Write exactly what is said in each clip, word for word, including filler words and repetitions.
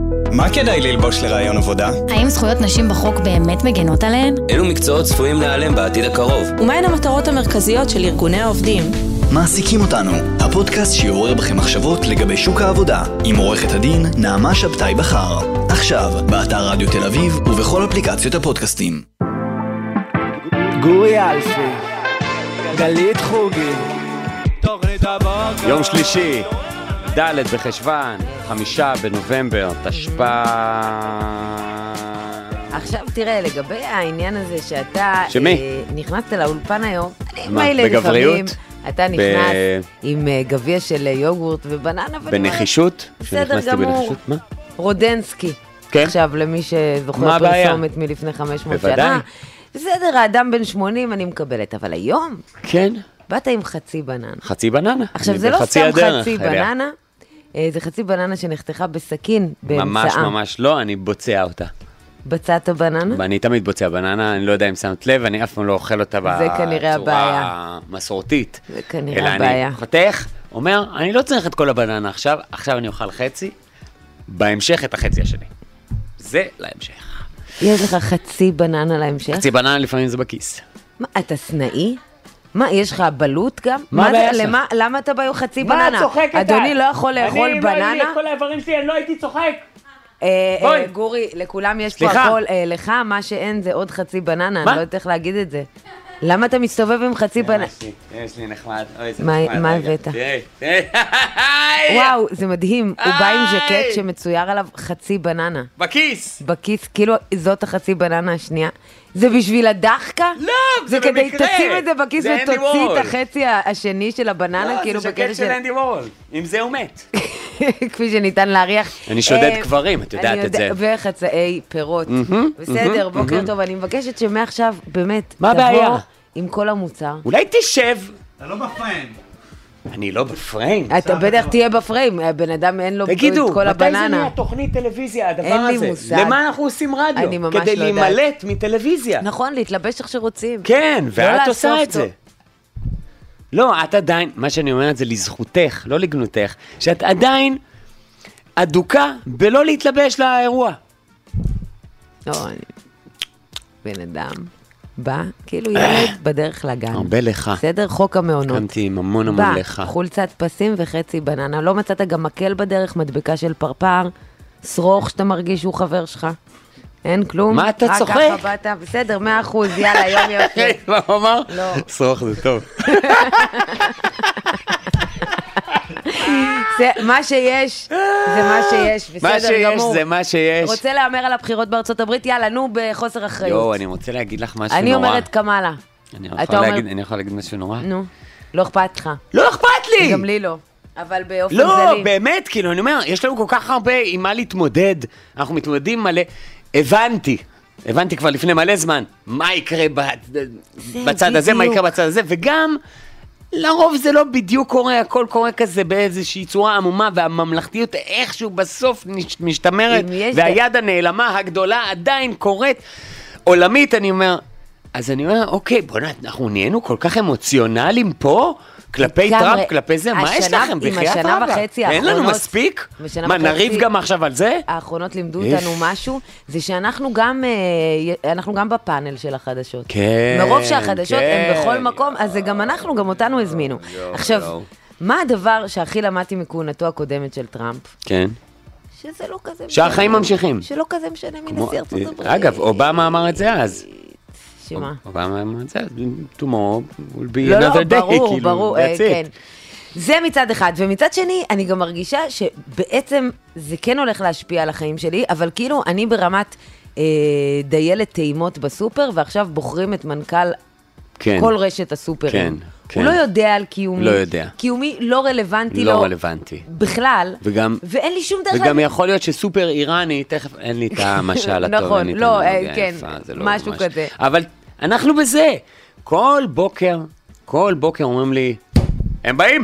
מה כדאי ללבוש לרעיון עבודה? האם זכויות נשים בחוק באמת מגנות עליהן? אילו מקצועות צפויים להיעלם בעתיד הקרוב? ומהן המטרות המרכזיות של ארגוני העובדים? מעסיקים אותנו, הפודקאסט שיעורר בכם מחשבות לגבי שוק העבודה, עם עורכת הדין נעמה שבתאי בחר. עכשיו, באתר רדיו תל אביב ובכל אפליקציות הפודקאסטים. גורי אלפי, גלית חוגי. יום שלישי, ד' בחשוון, חמישה בנובמבר, תשפ"א. עכשיו תראה, לגבי העניין הזה שאתה שמי? נכנסת לאולפן היום, אני מה, מילא בגבריות? לפעמים, אתה נכנס עם גביע של יוגורט ובננה. בנחישות? בסדר גמור. מה? רודנסקי. כן? עכשיו, למי שזוכר פרסומת מלפני חמש מאות שנה. בוודאי. בסדר, האדם בן שמונים אני מקבלת, אבל היום כן. באת עם חצי בננה. חצי בננה. עכשיו, זה לא סתם חצי בננה, זה חצי בננה שנחתכה בסכין באמצעה. ממש ממש לא, אני בוצע אותה. בצעת בננה? ואני תמיד בוצע בננה, אני לא יודע אם שמת לב, אני אף פעם לא אוכל אותה בצורה מסורתית. זה כנראה הבעיה. אלא אני חותך, אומר, אני לא צריך את כל הבננה עכשיו, עכשיו אני אוכל חצי, בהמשך את החצי השני. זה להמשך. יש לך חצי בננה להמשך? חצי בננה לפעמים זה בכיס. מה, אתה סנאי? מה, יש לך בלוט גם? מה הבעיה שלך? למה אתה בא עם חצי בננה? מה את צוחקת? אדוני לא יכול לאכול בננה? אני לא הייתי את כל האיברים שלי, אני לא הייתי צוחק. בואי. גורי, לכולם יש פה הכל. לך, מה שאין זה עוד חצי בננה, אני לא יודעת איך להגיד את זה. למה אתה מסתובב עם חצי בננה? יש לי נחמד. מה הבאת? וואו, זה מדהים. הוא בא עם ז'קט שמצויר עליו חצי בננה. בכיס. בכיס, כאילו זאת החצי בננה השנייה. זה בשביל הדחקה? לא, זה במקרה. זה כדי תשים את זה בכיס ותוציא את החצי השני של הבננה, כאילו בקטע של... לא, זה ז'קט של אנדי וורול. עם זה הוא מת. כפי שניתן להריח. אני שודד קברים, את יודעת את זה. וחצאי פירות. בסדר, בוקר טוב, אני מבקשת שמעכשיו באמת תבוא עם כל המוצר. אולי תשב. אתה לא בפריים. אני לא בפריים. אתה בטח תהיה בפריים, הבן אדם אין לו את כל הבננה. תגידו, מתי זה נהיה תוכנית טלוויזיה, הדבר הזה? אין לי מושג. למה אנחנו עושים רדיו? אני ממש לא יודעת. כדי להימלט מטלוויזיה. נכון, להתלבש איך שרוצים. כן, ואת עושה את זה. לא, את עדיין, מה שאני אומרת זה לזכותך, לא לגנותך, שאת עדיין אדוקה בלא להתלבש לאירוע. לא, אני... בן אדם בא, כאילו ילד בדרך לגן. הרבה לך. בסדר, חוק המעונות. קמתי עם המון המון לך. בא, חולצת פסים וחצי בננה. לא מצאת גם מקל בדרך, מדבקה של פרפר, שרוך שאתה מרגיש שהוא חבר שלך. אין כלום. מה אתה צוחק? רק ככה באת, בסדר, מאה אחוז, יאללה, יום יופי. מה הוא אמר? לא. שרוך זה טוב. מה שיש, זה מה שיש, בסדר גמור. מה שיש זה מה שיש. רוצה לאמר על הבחירות בארצות הברית? יאללה, נו, בחוסר אחריות. יו, אני רוצה להגיד לך משהו נורא. אני אומרת קמאלה. אני יכול להגיד משהו נורא? נו, לא אכפת לך. לא אכפת לי! גם לי לא. אבל באופן זלי. לא, באמת, כאילו, אני אומר, יש לנו כל כך הרבה עם מה להתמודד. אנחנו מתמודדים מלא. הבנתי, הבנתי כבר לפני מלא זמן, מה יקרה בצד הזה, מה יקרה בצד הזה, וגם... לרוב זה לא בדיוק קורה, הכל קורה כזה באיזושהי צורה עמומה, והממלכתיות איכשהו בסוף משתמרת, והיד הנעלמה הגדולה עדיין קורית. עולמית, אני אומר, אז אני אומר, אוקיי, בוא נת, אנחנו נהיינו כל כך אמוציונליים פה, כלפי טראמפ, כלפי זה, מה יש לכם? בחיית רבה? אין לנו מספיק? מה, נריב גם עכשיו על זה? האחרונות לימדו אותנו משהו, זה שאנחנו גם, אנחנו גם בפאנל של החדשות. כן, מרוב שהחדשות הם בכל מקום, אז זה גם אנחנו, גם אותנו הזמינו. עכשיו, מה הדבר שהכי למדתי מכהונתו הקודמת של טראמפ? כן. שזה לא כזה משנה. שהחיים ממשיכים. שלא כזה משנה מנשיא ארצות הברית. אגב, אובמה אמר את זה אז. שמה? אובמה אמר את זה, tomorrow will be לא, another לא, day, ברור, כאילו, ברור, that's כן. it. זה מצד אחד, ומצד שני, אני גם מרגישה שבעצם זה כן הולך להשפיע על החיים שלי, אבל כאילו אני ברמת אה, דיילת טעימות בסופר, ועכשיו בוחרים את מנכ"ל כן. כל רשת הסופרים. כן. הוא לא יודע על קיומי. לא יודע. קיומי לא רלוונטי לא לו. רלוונטי. בכלל. וגם, ואין לי שום דרך וגם להבין. יכול להיות שסופר איראני, תכף אין לי את המשל הטוב. נכון, אין לי לא, את הנוגע כן, יפה, זה לא משהו ממש. כזה. אבל אנחנו בזה. כל בוקר, כל בוקר אומרים לי, הם באים.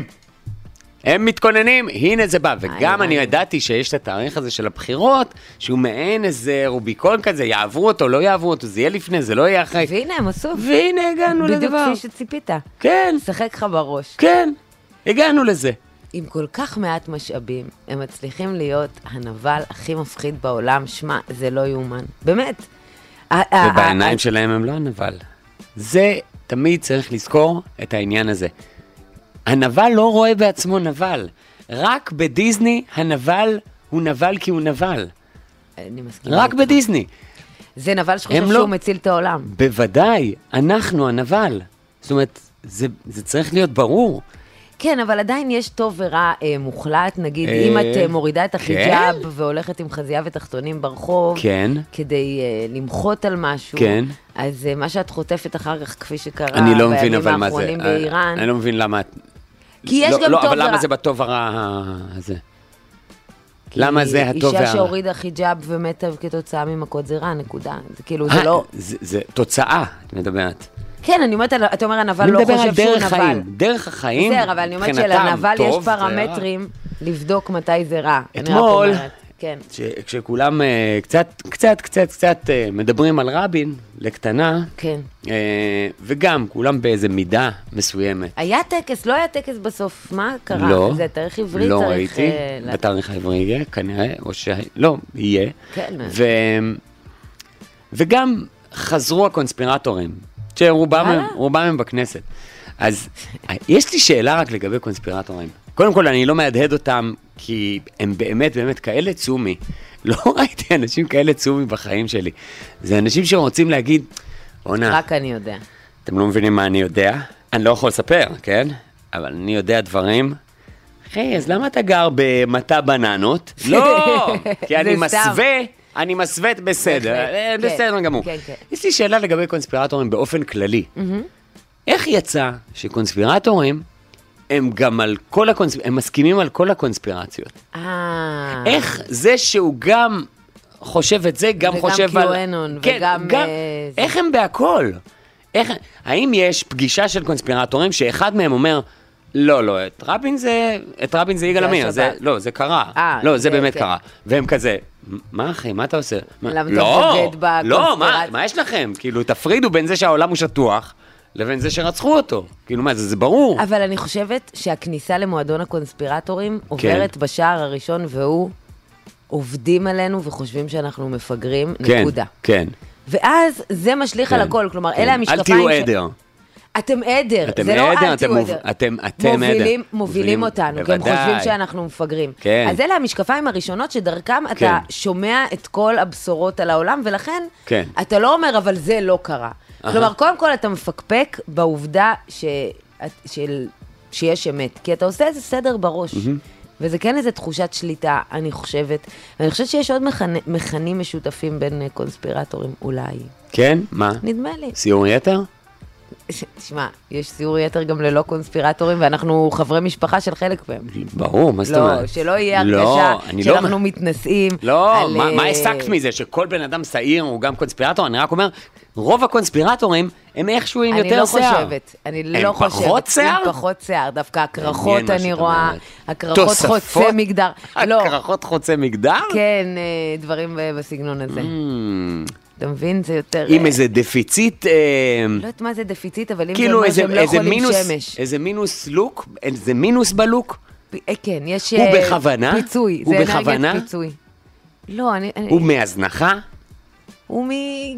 הם מתכוננים, הנה זה בא. וגם אני ידעתי שיש את התאריך הזה של הבחירות, שהוא מעין איזה רוביקון כזה, יעברו אותו, לא יעברו אותו, זה יהיה לפני, זה לא יהיה אחרי. והנה הם עשו. והנה הגענו לדבר. בדיוק כפי שציפית. כן. שחק לך בראש. כן, הגענו לזה. עם כל כך מעט משאבים, הם מצליחים להיות הנבל הכי מפחיד בעולם, שמה, זה לא יאומן. באמת. ובעיניים שלהם הם לא הנבל. זה תמיד צריך לזכור את העניין הזה. הנבל לא רואה בעצמו נבל. רק בדיזני הנבל הוא נבל כי הוא נבל. אני מסכימה. רק בדיזני. זה נבל שחושב לא... שהוא מציל את העולם. בוודאי, אנחנו הנבל. זאת אומרת, זה, זה צריך להיות ברור. כן, אבל עדיין יש טוב ורע אה, מוחלט, נגיד, אה, אם את אה, מורידה את החיג'אב כן? והולכת עם חזייה ותחתונים ברחוב, כן. כדי אה, למחות על משהו, כן. אז אה, מה שאת חוטפת אחר כך, כפי שקרה אני לא מבין אבל מה זה, באיראן, אני לא מבין למה... כי יש לא, גם לא, טוב אבל ורע. למה זה בטוב ורע הזה? למה זה הטוב והרע? אישה שהורידה חיג'אב ומתה כתוצאה ממכות זה רע, נקודה. זה כאילו, זה לא... זה, זה תוצאה, את מדברת. כן, אני אומרת, אתה אומר, הנבל לא חושב שהוא נבל. חיים, דרך החיים, בסדר, אבל אני אומרת שלנבל יש פרמטרים לבדוק מתי זה רע. אתמול, כן. כשכולם קצת, קצת, קצת, קצת מדברים על רבין, לקטנה, כן. וגם כולם באיזה מידה מסוימת. היה טקס, לא היה טקס בסוף, מה קרה? לא, זה תאריך עברי לא צריך... ראיתי, בתאריך העברי יהיה, כנראה, או ש... לא, יהיה. כן. וגם חזרו הקונספירטורים, שרובם הם, רובם הם בכנסת. אז יש לי שאלה רק לגבי קונספירטורים. קודם כל, אני לא מהדהד אותם, כי הם באמת באמת כאלה צומי. לא ראיתי אנשים כאלה צומי בחיים שלי. זה אנשים שרוצים להגיד, עונה, רק אני יודע. אתם לא מבינים מה אני יודע? אני לא יכול לספר, כן? אבל אני יודע דברים. אחי, אז למה אתה גר במטע בננות? לא, כי אני מסווה, אני מסווה בסדר. בסדר גמור. יש לי שאלה לגבי קונספירטורים באופן כללי. איך יצא שקונספירטורים הם גם על כל הקונספירציות, הם מסכימים על כל הקונספירציות? אה... איך זה שהוא גם חושב את זה, גם חושב על... וגם קיואנון, וגם... איך הם בהכל? האם יש פגישה של קונספירטורים שאחד מהם אומר, לא, לא, את רבין זה, את רבין זה יגאל עמיר, לא, זה קרה, לא, זה באמת קרה. והם כזה, מה אחי, מה אתה עושה? למה אתה בוגד בקונספירציה? לא, מה יש לכם? כאילו, תפרידו בין זה שהעולם הוא שטוח, לבין זה שרצחו אותו. כאילו מה, זה, זה ברור. אבל אני חושבת שהכניסה למועדון הקונספירטורים עוברת כן. בשער הראשון, והוא עובדים עלינו וחושבים שאנחנו מפגרים, כן, נקודה. כן. ואז זה משליך כן, על הכל, כלומר, כן. אלה המשקפיים... אל תהיו עדר. ש... אתם עדר, אתם זה עדר, לא אל אתם תהיו מוב... עדר. אתם, אתם מובילים, עדר. מובילים אותנו, כי הם חושבים שאנחנו מפגרים. כן. אז אלה המשקפיים הראשונות שדרכם אתה כן. שומע את כל הבשורות על העולם, ולכן כן. אתה לא אומר, אבל זה לא קרה. כלומר, קודם כל אתה מפקפק בעובדה ש... של... שיש אמת, כי אתה עושה איזה סדר בראש, וזה כן איזו תחושת שליטה, אני חושבת, ואני חושבת שיש עוד מכנים משותפים בין קונספירטורים, אולי. כן? מה? נדמה לי. סיור יתר? תשמע, יש סיור יתר גם ללא קונספירטורים, ואנחנו חברי משפחה של חלק מהם. ברור, מה זאת אומרת? לא, שלא יהיה הרגשה שאנחנו מתנשאים. לא, מה הסקת מזה? שכל בן אדם שעיר הוא גם קונספירטור? אני רק אומר, רוב הקונספירטורים הם איכשהו עם יותר שיער. אני לא חושבת, אני לא חושבת. הם פחות שיער? הם פחות שיער, דווקא הקרחות אני רואה, הקרחות חוצה מגדר. הקרחות חוצה מגדר? כן, דברים בסגנון הזה. אתה מבין? זה יותר... עם איזה דפיציט... לא יודעת מה זה דפיציט, אבל אם זה אומר שהם לא יכולים שמש. איזה מינוס לוק? איזה מינוס בלוק? כן, יש... הוא בכוונה? פיצוי. הוא בכוונה? זה פיצוי. לא, אני... הוא מהזנחה? הוא מ...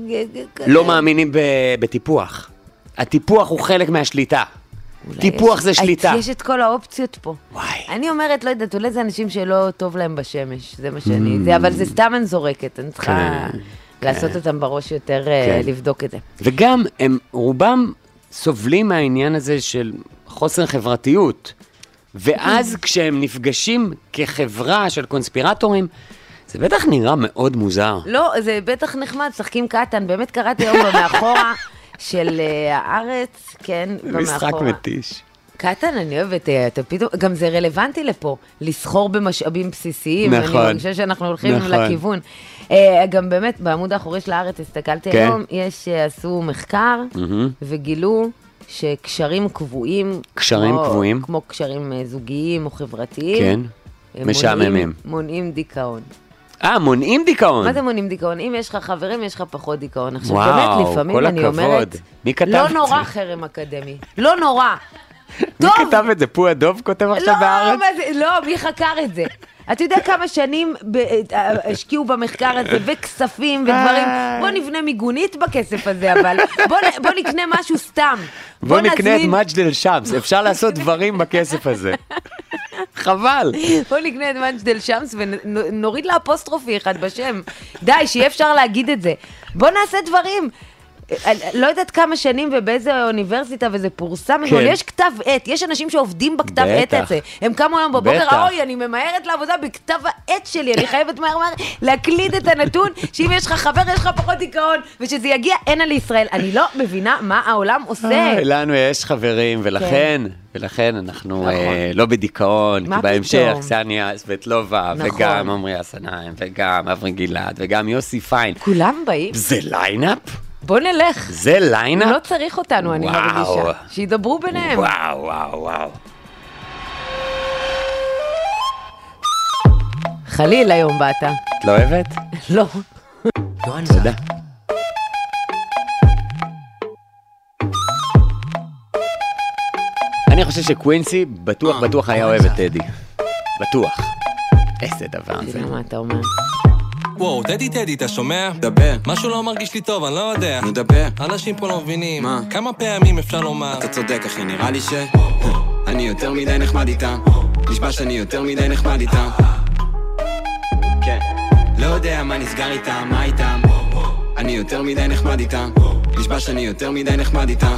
לא מאמינים בטיפוח. הטיפוח הוא חלק מהשליטה. טיפוח זה שליטה. יש את כל האופציות פה. וואי. אני אומרת, לא יודעת, אולי זה אנשים שלא טוב להם בשמש, זה מה שאני... אבל זה סתם אני זורקת, אני צריכה... לעשות אותם בראש יותר, לבדוק את זה. וגם הם רובם סובלים מהעניין הזה של חוסר חברתיות, ואז כשהם נפגשים כחברה של קונספירטורים, זה בטח נראה מאוד מוזר. לא, זה בטח נחמד, שחקים קטן, באמת קראתי היום במאחורה של הארץ, כן, במאחורה. משחק מתיש. קטן, אני אוהבת, אתה פתאום, גם זה רלוונטי לפה, לסחור במשאבים בסיסיים, נכון. אני חושב שאנחנו הולכים נכון. לכיוון. גם באמת, בעמוד האחורי של הארץ, הסתכלתי כן. היום, יש, עשו מחקר, Mm-hmm. וגילו שקשרים קבועים, קשרים כמו, קבועים, כמו קשרים זוגיים או חברתיים, כן, משעממים. מונעים, מונעים דיכאון. אה, מונעים דיכאון. מה זה מונעים דיכאון? אם יש לך חברים, יש לך פחות דיכאון. עכשיו, וואו, באמת, לפעמים כל אני הכבוד. אומרת, מי כתב לא את נורא זה? חרם אקדמי, לא נורא. מי כתב את זה? פו הדוב כותב עכשיו בארץ? לא, מי חקר את זה? אתה יודע כמה שנים השקיעו במחקר הזה, וכספים ודברים, בוא נבנה מיגונית בכסף הזה, אבל בוא נקנה משהו סתם. בוא נקנה את מג'דל שמס, אפשר לעשות דברים בכסף הזה. חבל. בוא נקנה את מג'דל שמס ונוריד לה אפוסטרופי אחד בשם. די, שיהיה אפשר להגיד את זה. בוא נעשה דברים. לא יודעת כמה שנים ובאיזה אוניברסיטה וזה פורסם, אבל יש כתב עת, יש אנשים שעובדים בכתב עת הזה. הם קמו היום בבוקר, אוי, אני ממהרת לעבודה בכתב העת שלי, אני חייבת מהר מהר להקליד את הנתון, שאם יש לך חבר, יש לך פחות דיכאון, ושזה יגיע הנה לישראל. אני לא מבינה מה העולם עושה. לנו יש חברים, ולכן, ולכן אנחנו לא בדיכאון, כי בהמשך, קסניה סבטלובה, וגם עמרי אסנאים, וגם אברי גלעד, וגם יוסי פיין. כולם באים. זה ליינאפ? בוא נלך. זה ליינאפ? לא צריך אותנו, אני מרגישה. שידברו ביניהם. וואו, וואו, וואו. חליל היום באת. את לא אוהבת? לא. תודה. אני חושב שקווינסי בטוח בטוח היה אוהב את טדי. בטוח. איזה דבר זה. מה אתה אומר? וואו, טדי טדי, אתה שומע? דבר. משהו לא מרגיש לי טוב, אני לא יודע. נדבר. אנשים פה לא מבינים. מה? כמה פעמים אפשר לומר? אתה צודק, אחי, נראה לי ש... אני יותר מדי נחמד איתם. נשבע שאני יותר מדי נחמד איתם. כן. לא יודע מה נסגר איתם, מה איתם. אני יותר מדי נחמד איתם. נשבע שאני יותר מדי נחמד איתם.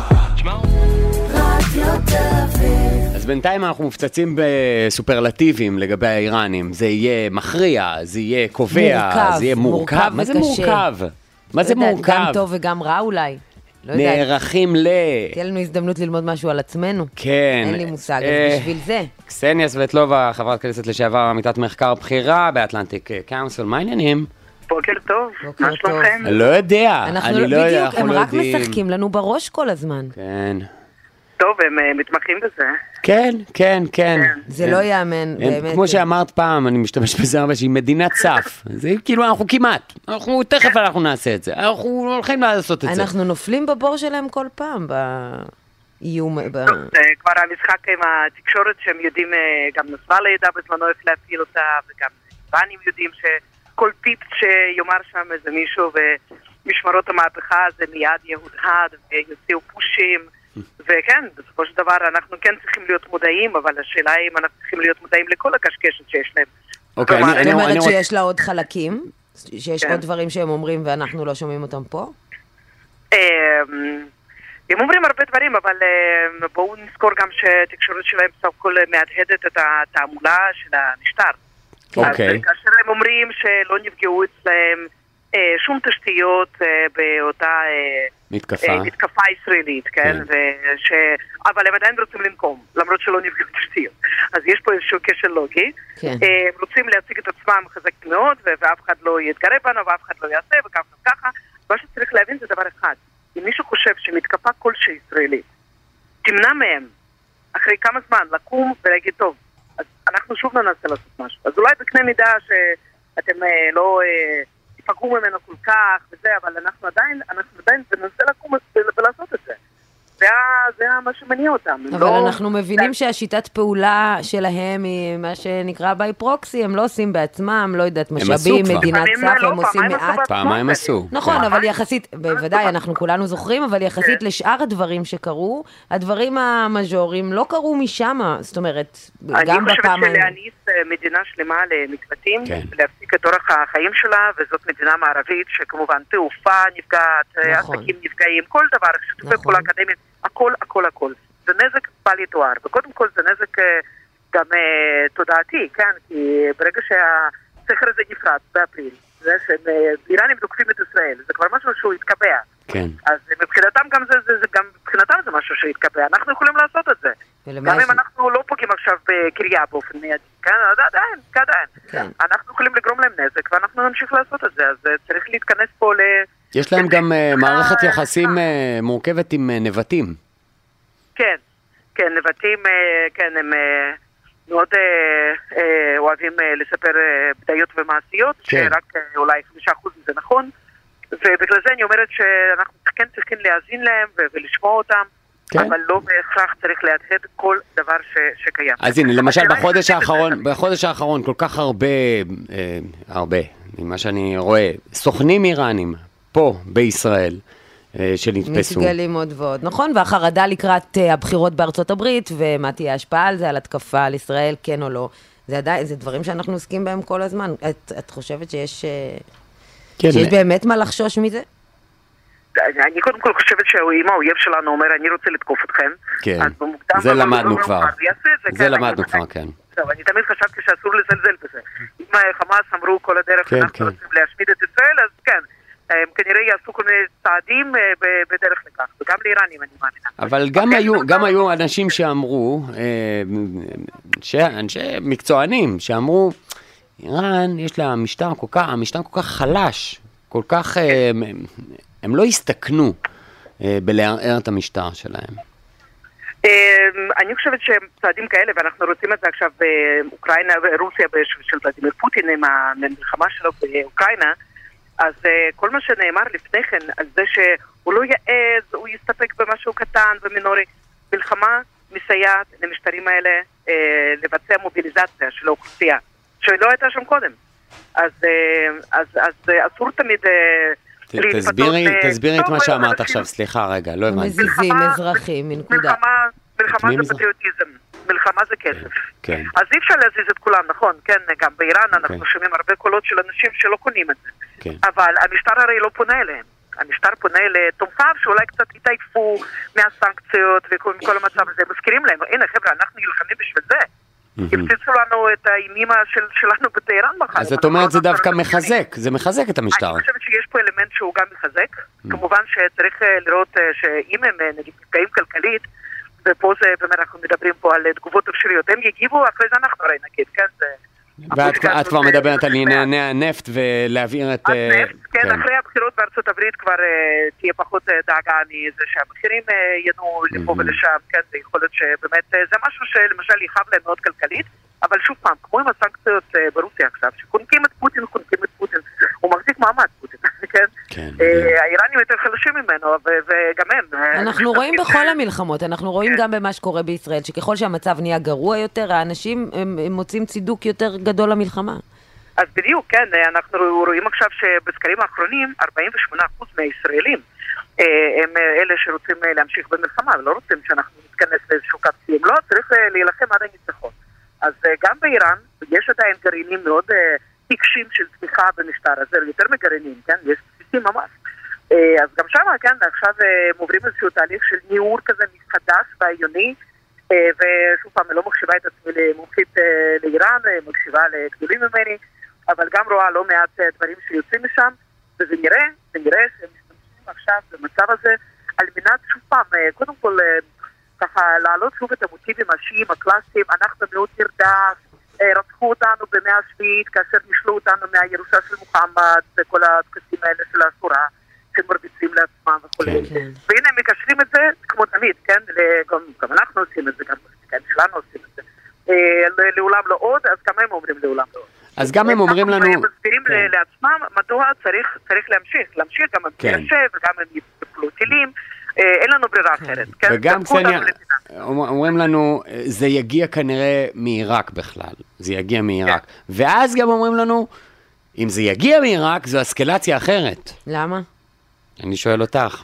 אז בינתיים אנחנו מופצצים בסופרלטיבים לגבי האיראנים. זה יהיה מכריע, זה יהיה קובע, זה יהיה מורכב. מה זה מורכב? מה זה מורכב? גם טוב וגם רע אולי. נערכים ל... תהיה לנו הזדמנות ללמוד משהו על עצמנו. כן. אין לי מושג, אז בשביל זה. קסניה סבטלובה, חברת כנסת לשעבר, עמיתת מחקר בכירה באטלנטיק קאונסל. מה העניינים? בוקר טוב, מה שלומכם? לא יודע, אני לא יודע, אנחנו לא יודעים. הם רק משחקים לנו בראש כל הזמן. כן. טוב, הם מתמחים בזה. כן, כן, כן. זה לא יאמן, באמת. כמו שאמרת פעם, אני משתמש בזה הרבה, שהיא מדינת סף. זה כאילו אנחנו כמעט, אנחנו תכף אנחנו נעשה את זה, אנחנו הולכים לעשות את זה. אנחנו נופלים בבור שלהם כל פעם, באיום. זה כבר המשחק עם התקשורת שהם יודעים, גם נסראללה ידע בזמנו איך להפעיל אותה, וגם איראנים יודעים שכל טיפ שיאמר שם איזה מישהו, ומשמרות המהפכה זה מיד יהוד אחד, ויוציאו פושים, וכן, בסופו של דבר אנחנו כן צריכים להיות מודעים, אבל השאלה היא אם אנחנו צריכים להיות מודעים לכל הקשקשת שיש להם. אוקיי, אני, אני אומרת שיש לה עוד חלקים, שיש עוד דברים שהם אומרים ואנחנו לא שומעים אותם פה? הם אומרים הרבה דברים, אבל בואו נזכור גם שהתקשורת שלהם סוף כל מהדהדת את התעמולה של המשטר. אוקיי. אז כאשר הם אומרים שלא נפגעו אצלהם שום תשתיות באותה מתקפה, מתקפה ישראלית, כן? וש... אבל הם עדיין רוצים לנקום, למרות שלא נפגעו תשתיות. אז יש פה איזשהו קשר לוגי. כן. הם רוצים להציג את עצמם חזקים מאוד, ואף אחד לא יתגרה בנו, ואף אחד לא יעשה, וכך וככה. מה שצריך להבין זה דבר אחד. אם מישהו חושב שמתקפה כלשהי ישראלית תמנע מהם אחרי כמה זמן לקום ולהגיד, טוב, אז אנחנו שוב לא ננסה לעשות משהו. אז אולי בקנה מידה שאתם לא... פגעו ממנו כל כך וזה, אבל אנחנו עדיין, אנחנו עדיין ננסה לקום ולעשות את זה. זה מה שמניע אותם. אבל אנחנו מבינים שהשיטת פעולה שלהם היא מה שנקרא ביי פרוקסי, הם לא עושים בעצמם, לא יודעת, משאבים, מדינת סף, הם עושים מעט. פעמיים עשו. נכון, אבל יחסית, בוודאי, אנחנו כולנו זוכרים, אבל יחסית לשאר הדברים שקרו, הדברים המז'וריים לא קרו משם, זאת אומרת, גם בפעמיים. אני חושבת שלהניס מדינה שלמה למקלטים, להפסיק את אורח החיים שלה, וזאת מדינה מערבית שכמובן תעופה נפגעת, עסקים נפגעים, כל דבר, שיתופי פעולה אקדמית, הכל, הכל, הכל. זה נזק בל יתואר, וקודם כל זה נזק גם תודעתי, כן? כי ברגע שהסכר הזה נפרץ באפריל, זה שאיראנים דוקפים את ישראל, זה כבר משהו שהוא יתקבע. כן. אז מבחינתם גם זה, זה, זה גם מבחינתם זה משהו שיתקבע, אנחנו יכולים לעשות את זה. גם אם אנחנו לא פוגעים עכשיו בקריאה באופן מיידי, כן? עדיין, עדיין. כן. אנחנו יכולים לגרום להם נזק, ואנחנו נמשיך לעשות את זה, אז צריך להתכנס פה ל... יש להם גם מערכת יחסים מורכבת עם נבטים. כן, כן, נבטים, כן, הם מאוד אוהבים לספר בדיות ומעשיות, שרק אולי חמישה אחוז זה נכון, ובגלל זה אני אומרת שאנחנו כן צריכים להאזין להם ולשמוע אותם. אבל לא בהכרח צריך להדהד כל דבר שקיים. אז הנה, למשל בחודש האחרון, בחודש האחרון כל כך הרבה, הרבה, ממה שאני רואה, סוכנים איראנים פה בישראל, שנתפסו. מתגלים עוד ועוד, נכון? והחרדה לקראת הבחירות בארצות הברית, ומה תהיה ההשפעה על זה, על התקפה על ישראל, כן או לא. זה עדיין, זה דברים שאנחנו עוסקים בהם כל הזמן. את, את חושבת שיש, כן, שיש באמת מה לחשוש מזה? אני קודם כל חושבת שאם האויב שלנו אומר, אני רוצה לתקוף אתכם. כן, זה למדנו כבר. זה למדנו כבר, כן. אני תמיד חשבתי שאסור לזלזל בזה. אם חמאס אמרו כל הדרך, אנחנו רוצים להשמיד את ישראל, אז כן. הם כנראה יעשו כל מיני צעדים בדרך לכך, וגם לאיראנים אני מאמינה. אבל גם היו, גם היו אנשים שאמרו, אנשי מקצוענים, שאמרו, איראן יש לה משטר כל כך, המשטר כל כך חלש, כל כך, הם לא הסתכנו בלערער את המשטר שלהם. אני חושבת שהם צעדים כאלה, ואנחנו רוצים את זה עכשיו באוקראינה, רוסיה של ולדימיר פוטין עם המלחמה שלו באוקראינה, אז uh, כל מה שנאמר לפני כן, על זה שהוא לא יעז, הוא יסתפק במשהו קטן ומינורי, מלחמה מסייעת למשטרים האלה uh, לבצע מוביליזציה של האוכלוסייה, שלא הייתה שם קודם. אז, uh, אז, אז uh, אסור תמיד... Uh, תסבירי, uh, תסבירי את מה שאמרת עכשיו, סליחה רגע, לא הבנתי. מזיזים אזרחים, מנקודה. מלחמה, מלחמה זה פטריוטיזם, מלחמה זה כסף. כן. אז אי אפשר להזיז את כולם, נכון, כן, גם באיראן אנחנו שומעים הרבה קולות של אנשים שלא קונים את זה. כן. אבל המשטר הרי לא פונה אליהם. המשטר פונה לתומכיו שאולי קצת התעייפו מהסנקציות וכל המצב הזה. מזכירים להם, הנה חבר'ה, אנחנו נלחמים בשביל זה. הפציצו לנו את האימים שלנו בטהרן מחר. אז את אומרת זה דווקא מחזק, זה מחזק את המשטר. אני חושבת שיש פה אלמנט שהוא גם מחזק. כמובן שצריך לראות שאם הם נגיד נפגעים כלכלית, ופה זה, באמת אנחנו מדברים פה על תגובות אפשריות, הם יגיבו, אחרי זה אנחנו הרי נגיד, כן, זה... ואת כבר מדברת על ענייני הנפט ולהבעיר את... הנפט, כן, אחרי הבחירות בארצות הברית כבר תהיה פחות דאגה מזה שהמחירים ינועו לפה ולשם, כן, זה יכול להיות שבאמת זה משהו שלמשל יכאב להם מאוד כלכלית, אבל שוב פעם, כמו עם הסנקציות ברוסיה עכשיו, שחונקים את פוטין, חונקים את פוטין, הוא מחזיק מעמד פוטין, כן? האיראנים יותר חלשים ממנו, וגם הם. אנחנו רואים בכל המלחמות, אנחנו רואים גם במה שקורה בישראל, שככל שהמצב נהיה גרוע יותר, האנשים מוצאים צידוק יותר גדול למלחמה. אז בדיוק, כן, אנחנו רואים עכשיו שבסקרים האחרונים, ארבעים ושמונה אחוז מהישראלים, הם אלה שרוצים להמשיך במלחמה, ולא רוצים שאנחנו נתכנס לאיזשהו קו סיום, לא, צריך להילחם עד הניצחון. אז גם באיראן, יש עדיין גרעינים מאוד תקשים של תמיכה במשטר הזה, יותר מגרעינים, כן, יש בסיסים ממש. אז גם שם, כן, עכשיו מוברים איזשהו תהליך של ניעור כזה מחדש והעיוני, ושוב פעם, לא מחשיבה את עצמי למומחית לאיראן, מחשיבה לגדולים ממני, אבל גם רואה לא מעט דברים שיוצאים משם, וזה נראה, זה נראה שהם משתמשים עכשיו במצב הזה, על מנת שוב פעם, קודם כל, ככה להעלות שוב את המוטיבים השיעים, הקלאסיים, אנחנו מאוד נרדף, רצחו אותנו במאה השביעית, כאשר נשלו אותנו מהירושה של מוחמד, וכל הטקסים האלה של האסורה, שמרביצים לעצמם וכו'. והנה הם מקשרים את זה, כמו תמיד, כן? גם אנחנו עושים את זה, גם שלנו עושים את זה. לעולם לא עוד, אז כמה הם אומרים לעולם לא עוד. אז גם הם אומרים לנו... הם מסבירים לעצמם מדוע צריך להמשיך, להמשיך גם הם תיישב, וגם הם יפלו טילים, אין לנו ברירה אחרת. וגם קסניה, אומרים לנו, זה יגיע כנראה מעיראק בכלל, זה יגיע מעיראק. ואז גם אומרים לנו, אם זה יגיע מעיראק, זו אסקלציה אחרת. למה? אני שואל אותך.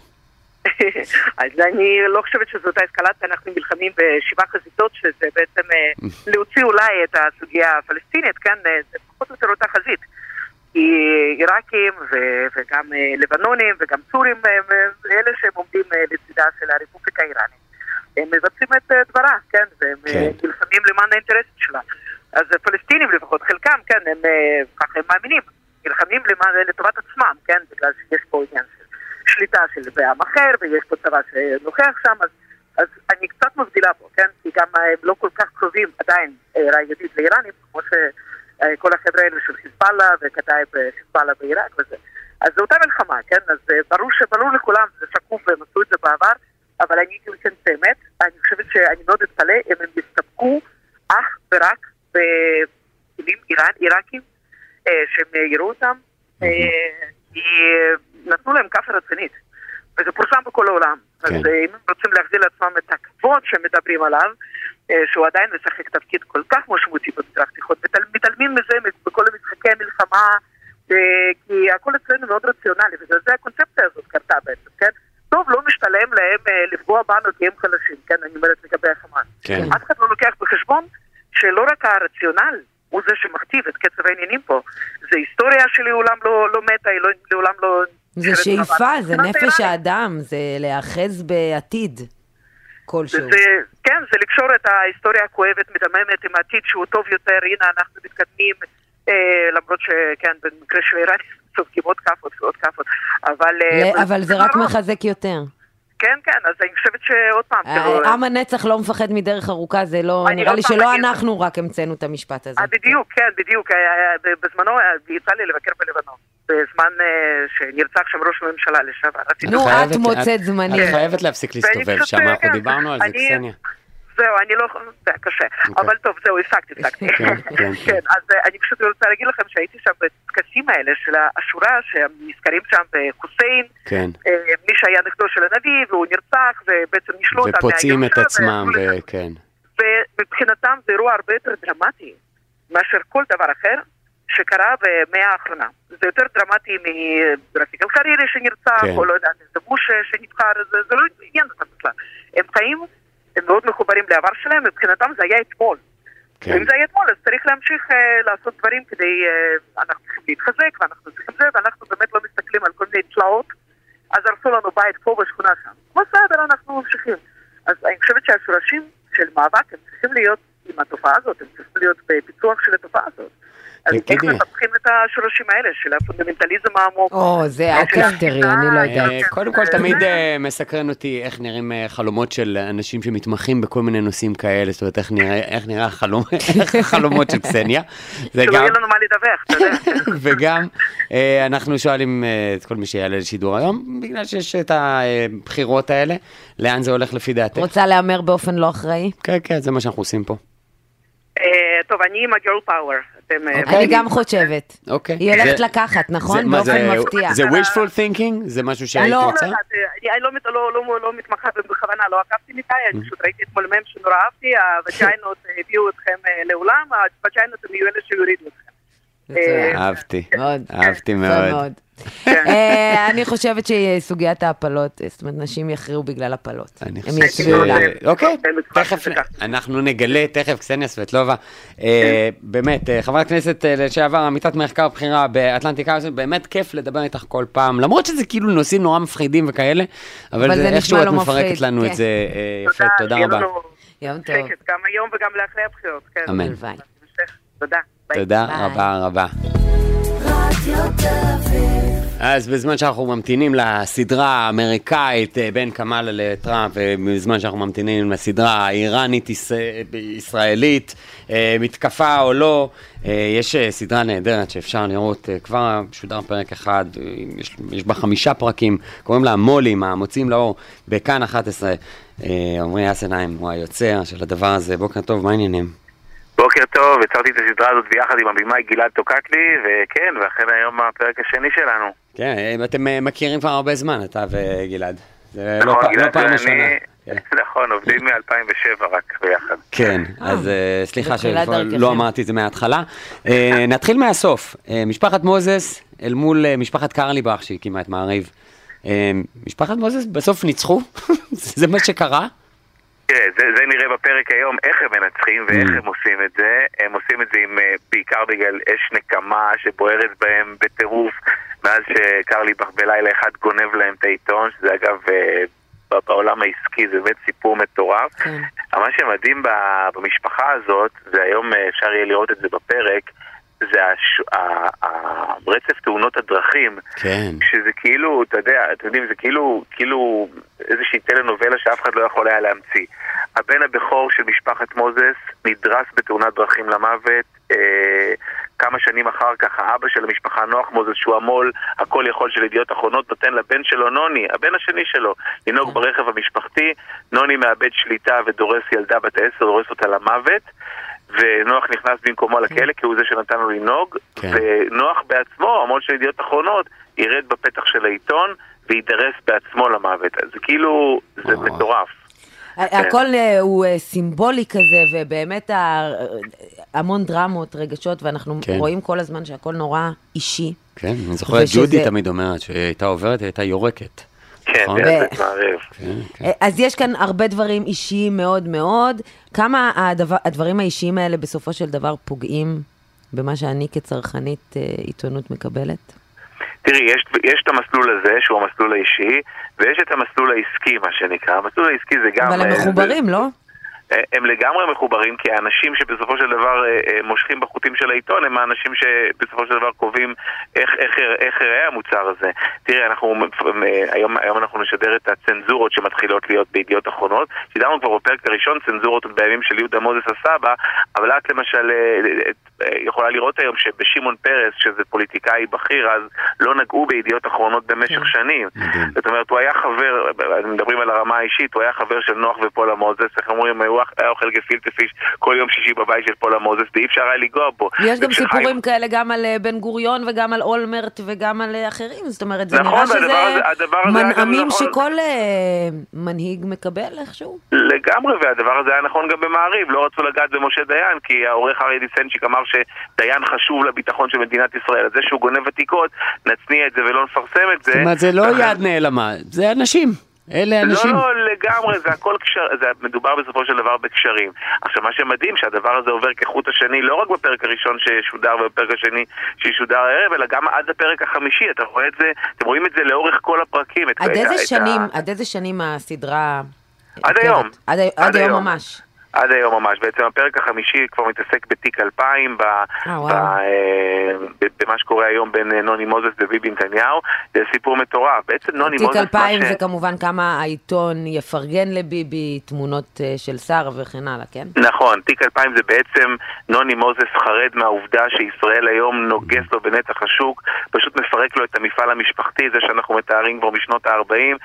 אז אני לא חושבת שזאת האסקלציה, אנחנו נלחמים בשבעה חזיתות, שזה בעצם להוציא אולי את הסוגיה הפלסטינית, כן, זה פחות או יותר אותה חזית. כי עיראקים וגם לבנונים וגם סורים, אלה שהם עומדים לצידה של הרפובליקה האיראנית. הם מבצעים את דברה, כן, והם נלחמים למען האינטרסים שלה. אז פלסטינים לפחות, חלקם, כן, הם ככה הם מאמינים, נלחמים לטובת עצמם, כן, בגלל שיש פה עניין של שליטה של בעם אחר, ויש פה צבא שנוכח שם, אז, אז אני קצת מבדילה פה, כן, כי גם הם לא כל כך קרובים עדיין רעידית לאיראנים, כמו שכל החבר'ה האלה של חיזבאללה, וכתאי בחיזבאללה בעיראק וזה. אז זו אותה מלחמה, כן, אז ברור שברור לכולם, זה שקוף והם עשו את זה בעבר, אבל אני כן באמת, אני חושבת שאני מאוד אתפלא, אם הם יסתפקו אך ורק בטילים איראן, עיראקים, שהם יראו אותם, כי נתנו להם כפה רצינית. וזה פורסם בכל העולם. אז אם הם רוצים להחזיר לעצמם את הכבוד שהם מדברים עליו, שהוא עדיין משחק תפקיד כל כך משמעותי במזרח התיכון, מתעלמים מזה בכל המשחקי המלחמה, כי הכל אצלנו מאוד רציונלי, וזה הקונספציה הזאת קרתה בעצם, כן? טוב, לא משתלם להם לפגוע בנו כי הם חלשים, כן? אני אומרת לגבי החמאס. אף אחד לא לוקח בחשבון שלא רק הרציונל הוא זה שמכתיב את קצב העניינים פה. זה היסטוריה שלעולם לא, לא מתה, היא לא, לעולם לא... זה שאיפה, זה נפש האדם, זה להאחז בעתיד כלשהו. זה, כן, זה לקשור את ההיסטוריה הכואבת, מדממת עם העתיד שהוא טוב יותר, הנה אנחנו מתקדמים, אה, למרות שכן, במקרה של איראן צודקים עוד כפות ועוד כפות, אבל... ל- אבל זה רק מחזק יותר. כן, כן, אז אני חושבת שעוד פעם... עם הנצח לא מפחד מדרך ארוכה, זה לא... נראה לי שלא אנחנו רק המצאנו את המשפט הזה. בדיוק, כן, בדיוק. בזמנו יצא לי לבקר בלבנון, בזמן שנרצח שם ראש הממשלה לשעבר. נו, את מוצאת זמני. את חייבת להפסיק להסתובב שם, אנחנו דיברנו על זה, קסניה. זהו, אני לא... זה קשה. אבל טוב, זהו, הפסקתי, הפסקתי. כן, אז אני פשוט רוצה להגיד לכם שהייתי שם בטקסים האלה של האשורה, שהם נזכרים שם בחוסיין, מי שהיה נכדו של הנביא, והוא נרצח, ובעצם נשלו אותם מהירושה. ופוצעים את עצמם, וכן. ומבחינתם זה אירוע הרבה יותר דרמטי, מאשר כל דבר אחר שקרה במאה האחרונה. זה יותר דרמטי מרפיק אל-חרירי שנרצח, או לא יודע, זה בוש שנבחר, זה לא עניין אותם בכלל. הם חיים... הם מאוד מחוברים לעבר שלהם, מבחינתם זה היה אתמול. כן. ואם זה היה אתמול, אז צריך להמשיך אה, לעשות דברים כדי, אה, אנחנו צריכים להתחזק, ואנחנו צריכים זה, ואנחנו באמת לא מסתכלים על כל מיני תלאות, אז הרסו לנו בית פה בשכונה שם. כמו סדר, אנחנו ממשיכים. אז אני חושבת שהשורשים של מאבק, הם צריכים להיות עם התופעה הזאת, הם צריכים להיות בפיצוח של התופעה הזאת. אז איך מפתחים את השורשים האלה של הפונדמנטליזם העמוק? או, זה הקלטרי, אני לא יודעת. קודם כל, תמיד מסקרן אותי איך נראים חלומות של אנשים שמתמחים בכל מיני נושאים כאלה, זאת אומרת, איך נראה החלומות של קסניה. שלא יהיה לנו מה לדווח, אתה יודע. וגם, אנחנו שואלים את כל מי שיעלה לשידור היום, בגלל שיש את הבחירות האלה, לאן זה הולך לפי דעתך? רוצה לאמר באופן לא אחראי? כן, כן, זה מה שאנחנו עושים פה. טוב, אני עם הגרל פאוור. אני גם חושבת. היא הולכת לקחת, נכון? באופן מפתיע. זה wishful thinking? זה משהו שהיית רוצה? אני לא מתמחה בכוונה, לא עקבתי מתי, אני פשוט ראיתי את מולמם שנורא אהבתי, הווג'יינות הביאו אתכם לעולם, הווג'יינות הם יהיו אלה שיורידו אתכם. אהבתי, אהבתי מאוד. אני חושבת שסוגיית ההפלות, זאת אומרת, נשים יכריעו בגלל הפלות. הם יצביעו לה. אוקיי, תכף, אנחנו נגלה, תכף, קסניה סבטלובה, באמת, חברת כנסת לשעבר, עמיתת מחקר בחירה באטלנטיק האוס, באמת כיף לדבר איתך כל פעם, למרות שזה כאילו נושאים נורא מפחידים וכאלה, אבל איכשהו את מפרקת לנו את זה יפה, תודה רבה. יום טוב. גם היום וגם לאחרי הבחירות. אמן. תודה. תודה רבה רבה. אז בזמן שאנחנו ממתינים לסדרה האמריקאית בין קמאלה לטראמפ, ובזמן שאנחנו ממתינים לסדרה האיראנית-ישראלית, מתקפה או לא, יש סדרה נהדרת שאפשר לראות, כבר שודר פרק אחד, יש, יש בה חמישה פרקים, קוראים לה מולים, המוצאים לאור, בכאן אחת עשרה. עמרי אסנהיים הוא היוצר של הדבר הזה. בוקר טוב, מה העניינים? בוקר טוב, הצרתי את הסדרה הזאת ביחד עם הבמאי גלעד טוקקלי, וכן, ואכן היום הפרק השני שלנו. כן, אתם מכירים כבר הרבה זמן, אתה וגלעד. זה נכון, לא, גלעד לא פעם ראשונה. נכון, עובדים מ-אלפיים ושבע רק ביחד. כן, אז סליחה שלא אמרתי את זה מההתחלה. נתחיל מהסוף. משפחת מוזס אל מול משפחת קרליבך שהקימה את מעריב. משפחת מוזס בסוף ניצחו? זה מה שקרה? תראה, זה, זה נראה בפרק היום איך הם מנצחים ואיך הם עושים את זה. הם עושים את זה עם, בעיקר בגלל אש נקמה שבוערת בהם בטירוף מאז שקרליבך בלילה אחד גונב להם את העיתון, שזה אגב בעולם העסקי זה באמת סיפור מטורף. כן. מה שמדהים במשפחה הזאת, והיום אפשר יהיה לראות את זה בפרק, זה הש... הרצף תאונות הדרכים, כן. שזה כאילו, אתה יודע, אתם יודעים, זה כאילו, כאילו איזושהי טלנובלה שאף אחד לא יכול היה להמציא. הבן הבכור של משפחת מוזס נדרס בתאונת דרכים למוות, אה, כמה שנים אחר כך האבא של המשפחה נוח מוזס, שהוא המול הכל יכול של ידיעות אחרונות, נותן לבן שלו נוני, הבן השני שלו, לנהוג ברכב המשפחתי. נוני מאבד שליטה ודורס ילדה בת עשר, דורס אותה למוות, ונוח נכנס במקומו לכלא כי הוא זה שנתן לו לנהוג, כן. ונוח בעצמו, המול של ידיעות אחרונות, ירד בפתח של העיתון וידרס בעצמו למוות. זה כאילו, זה מטורף. הכל הוא סימבולי כזה, ובאמת המון דרמות, רגשות, ואנחנו רואים כל הזמן שהכל נורא אישי. כן, אני זוכר את ג'ודי תמיד אומרת, שהייתה עוברת, הייתה יורקת. כן, זה מערב. אז יש כאן הרבה דברים אישיים מאוד מאוד. כמה הדברים האישיים האלה בסופו של דבר פוגעים במה שאני כצרכנית עיתונות מקבלת? תראי, יש, יש את המסלול הזה, שהוא המסלול האישי, ויש את המסלול העסקי, מה שנקרא. המסלול העסקי זה גם... אבל הם מחוברים, לא? הם לגמרי מחוברים, כי האנשים שבסופו של דבר מושכים בחוטים של העיתון, הם האנשים שבסופו של דבר קובעים איך, איך, איך יראה המוצר הזה. תראה, אנחנו, היום, היום אנחנו נשדר את הצנזורות שמתחילות להיות בידיעות אחרונות. שידרנו כבר בפרק הראשון צנזורות בימים של יהודה מוזס הסבא, אבל את למשל יכולה לראות היום שבשימון פרס, שזה פוליטיקאי בכיר, אז לא נגעו בידיעות אחרונות במשך שנים. זאת אומרת, הוא היה חבר, מדברים על הרמה האישית, הוא היה חבר של נוח ופולה מוזס, איך אומרים, הוא היה אוכל גפילטע פיש כל יום שישי בבית של פולה מוזס, ואי אפשר היה לגוע בו. יש גם סיפורים כאלה גם על בן גוריון וגם על אולמרט וגם על אחרים, זאת אומרת, זה נראה שזה מנעמים שכל מנהיג מקבל איכשהו. לגמרי, והדבר הזה היה נכון גם במעריב, לא רצו לגעת במשה דיין, כי העורך אריה דיסנצ'יק אמר שדיין חשוב לביטחון של מדינת ישראל, אז זה שהוא גונב עתיקות, נצניע את זה ולא נפרסם את זה. זאת אומרת, זה לא יד נעלמה, זה אנשים. אלה אנשים. לא, לא, לגמרי, זה הכל קשר, זה מדובר בסופו של דבר בקשרים. עכשיו, מה שמדהים, שהדבר הזה עובר כחוט השני, לא רק בפרק הראשון ששודר ובפרק השני שישודר הערב, אלא גם עד הפרק החמישי. אתה רואה את זה, אתם רואים את זה לאורך כל הפרקים. עד איזה שנים, עד איזה שנים הסדרה? עד היום. עד היום ממש. עד היום ממש. בעצם הפרק החמישי כבר מתעסק בתיק אלפיים, במה שקורה היום בין נוני מוזס וביבי נתניהו. זה סיפור מטורף. בעצם נוני מוזס... תיק אלפיים זה כמובן כמה העיתון יפרגן לביבי, תמונות של שר וכן הלאה, כן? נכון. תיק אלפיים זה בעצם נוני מוזס חרד מהעובדה שישראל היום נוגס לו בנתח השוק, פשוט מפרק לו את המפעל המשפחתי, זה שאנחנו מתארים כבר משנות ה-ארבעים.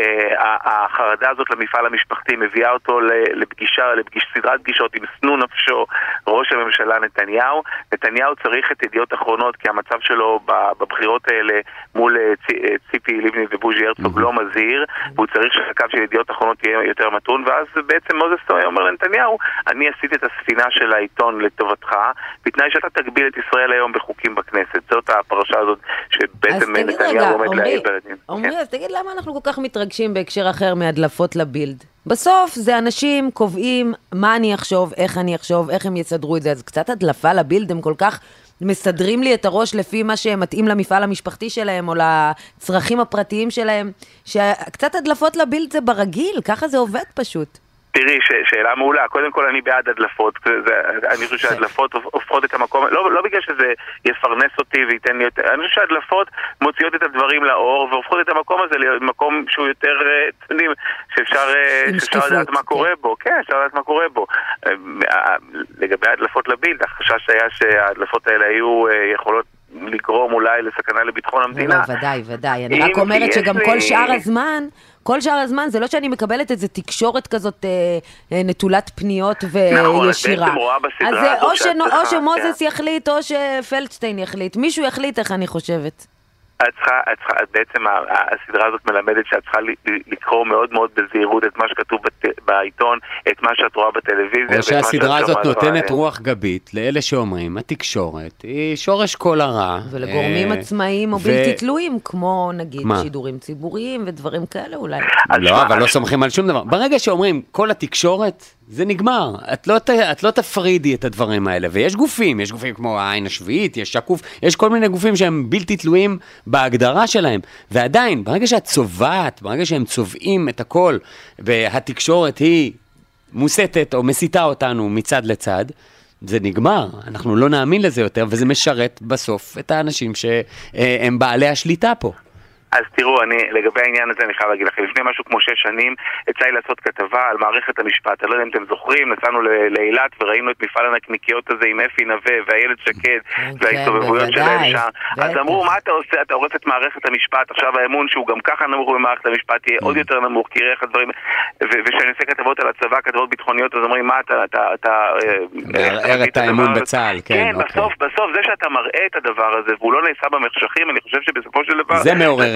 החרדה הזאת למפעל המשפחתי מביאה אותו לפגישה, לפגישה סדרת פגישות עם סנו נפשו ראש הממשלה נתניהו. נתניהו צריך את ידיעות אחרונות כי המצב שלו בבחירות האלה מול ציפי לבני ובוז'י הרצוג לא מזהיר, והוא צריך שהקו של ידיעות אחרונות יהיה יותר מתון, ואז בעצם מוזס אומר לנתניהו, אני עשיתי את הספינה של העיתון לטובתך, בתנאי שאתה תגביל את ישראל היום בחוקים בכנסת. זאת הפרשה הזאת שבעצם נתניהו עומד להעיד בלדין. עומרי, אז תגיד למה אנחנו כל כך מתרגשים בהקשר אחר מהדלפות לבילד? בסוף זה אנשים קובעים מה אני אחשוב, איך אני אחשוב, איך הם יסדרו את זה. אז קצת הדלפה לבילד, הם כל כך מסדרים לי את הראש לפי מה שהם מתאים למפעל המשפחתי שלהם או לצרכים הפרטיים שלהם, שקצת הדלפות לבילד זה ברגיל, ככה זה עובד פשוט. תראי, שאלה מעולה. קודם כל אני בעד הדלפות. אני חושב שהדלפות הופכות את המקום, לא, לא בגלל שזה יפרנס אותי וייתן לי יותר, אני חושב שהדלפות מוציאות את הדברים לאור והופכות את המקום הזה למקום שהוא יותר, תנים, שאפשר, שאפשר לדעת מה קורה בו. כן, אפשר לדעת מה קורה בו. לגבי הדלפות לבילד, החשש היה שההדלפות האלה היו יכולות לגרום אולי לסכנה לביטחון המדינה. לא, ודאי, ודאי. אני רק אומרת שגם כל שאר הזמן, כל שאר הזמן, זה לא שאני מקבלת איזה תקשורת כזאת נטולת פניות וישירה. אז זה או שמוזס יחליט, או שפלדשטיין יחליט. מישהו יחליט איך אני חושבת. את צריכה, את צריכה, בעצם הסדרה הזאת מלמדת שאת צריכה לקרוא מאוד מאוד בזהירות את מה שכתוב בעיתון, את מה שאת רואה בטלוויזיה. או שהסדרה הזאת נותנת רוח גבית לאלה שאומרים, התקשורת היא שורש כל הרע. ולגורמים עצמאיים או בלתי תלויים, כמו נגיד שידורים ציבוריים ודברים כאלה אולי. לא, אבל לא סומכים על שום דבר. ברגע שאומרים כל התקשורת, זה נגמר. את לא, את לא תפרידי את הדברים האלה. ויש גופים, יש גופים כמו העין השביעית, יש שקוף, יש כל מיני גופים שהם בלתי תלויים בהגדרה שלהם. ועדיין, ברגע שאת צובעת, ברגע שהם צובעים את הכל, והתקשורת היא מוסתת או מסיתה אותנו מצד לצד, זה נגמר. אנחנו לא נאמין לזה יותר, וזה משרת בסוף את האנשים שהם בעלי השליטה פה. אז תראו, אני, לגבי העניין הזה אני חייב להגיד לכם, לפני משהו כמו שש שנים, יצא לי לעשות כתבה על מערכת המשפט. אני לא יודע אם אתם זוכרים, נסענו לאילת וראינו את מפעל הנקניקיות הזה עם אפי נווה והילד שקד וההסתובבויות שלהם שם. אז אמרו, מה אתה עושה? אתה הורס את מערכת המשפט, עכשיו האמון שהוא גם ככה נמוך במערכת המשפט יהיה עוד יותר נמוך, כי איך הדברים, ושאני עושה כתבות על הצבא, כתבות ביטחוניות, אז אומרים, מה אתה, אתה, אתה, מערער את האמון בצה"ל, כן, בסוף, בסוף זה שאתה מראה את הדבר הזה והוא לא נעשה במחשכים, אני חושב שבסופו של דבר זה מעורר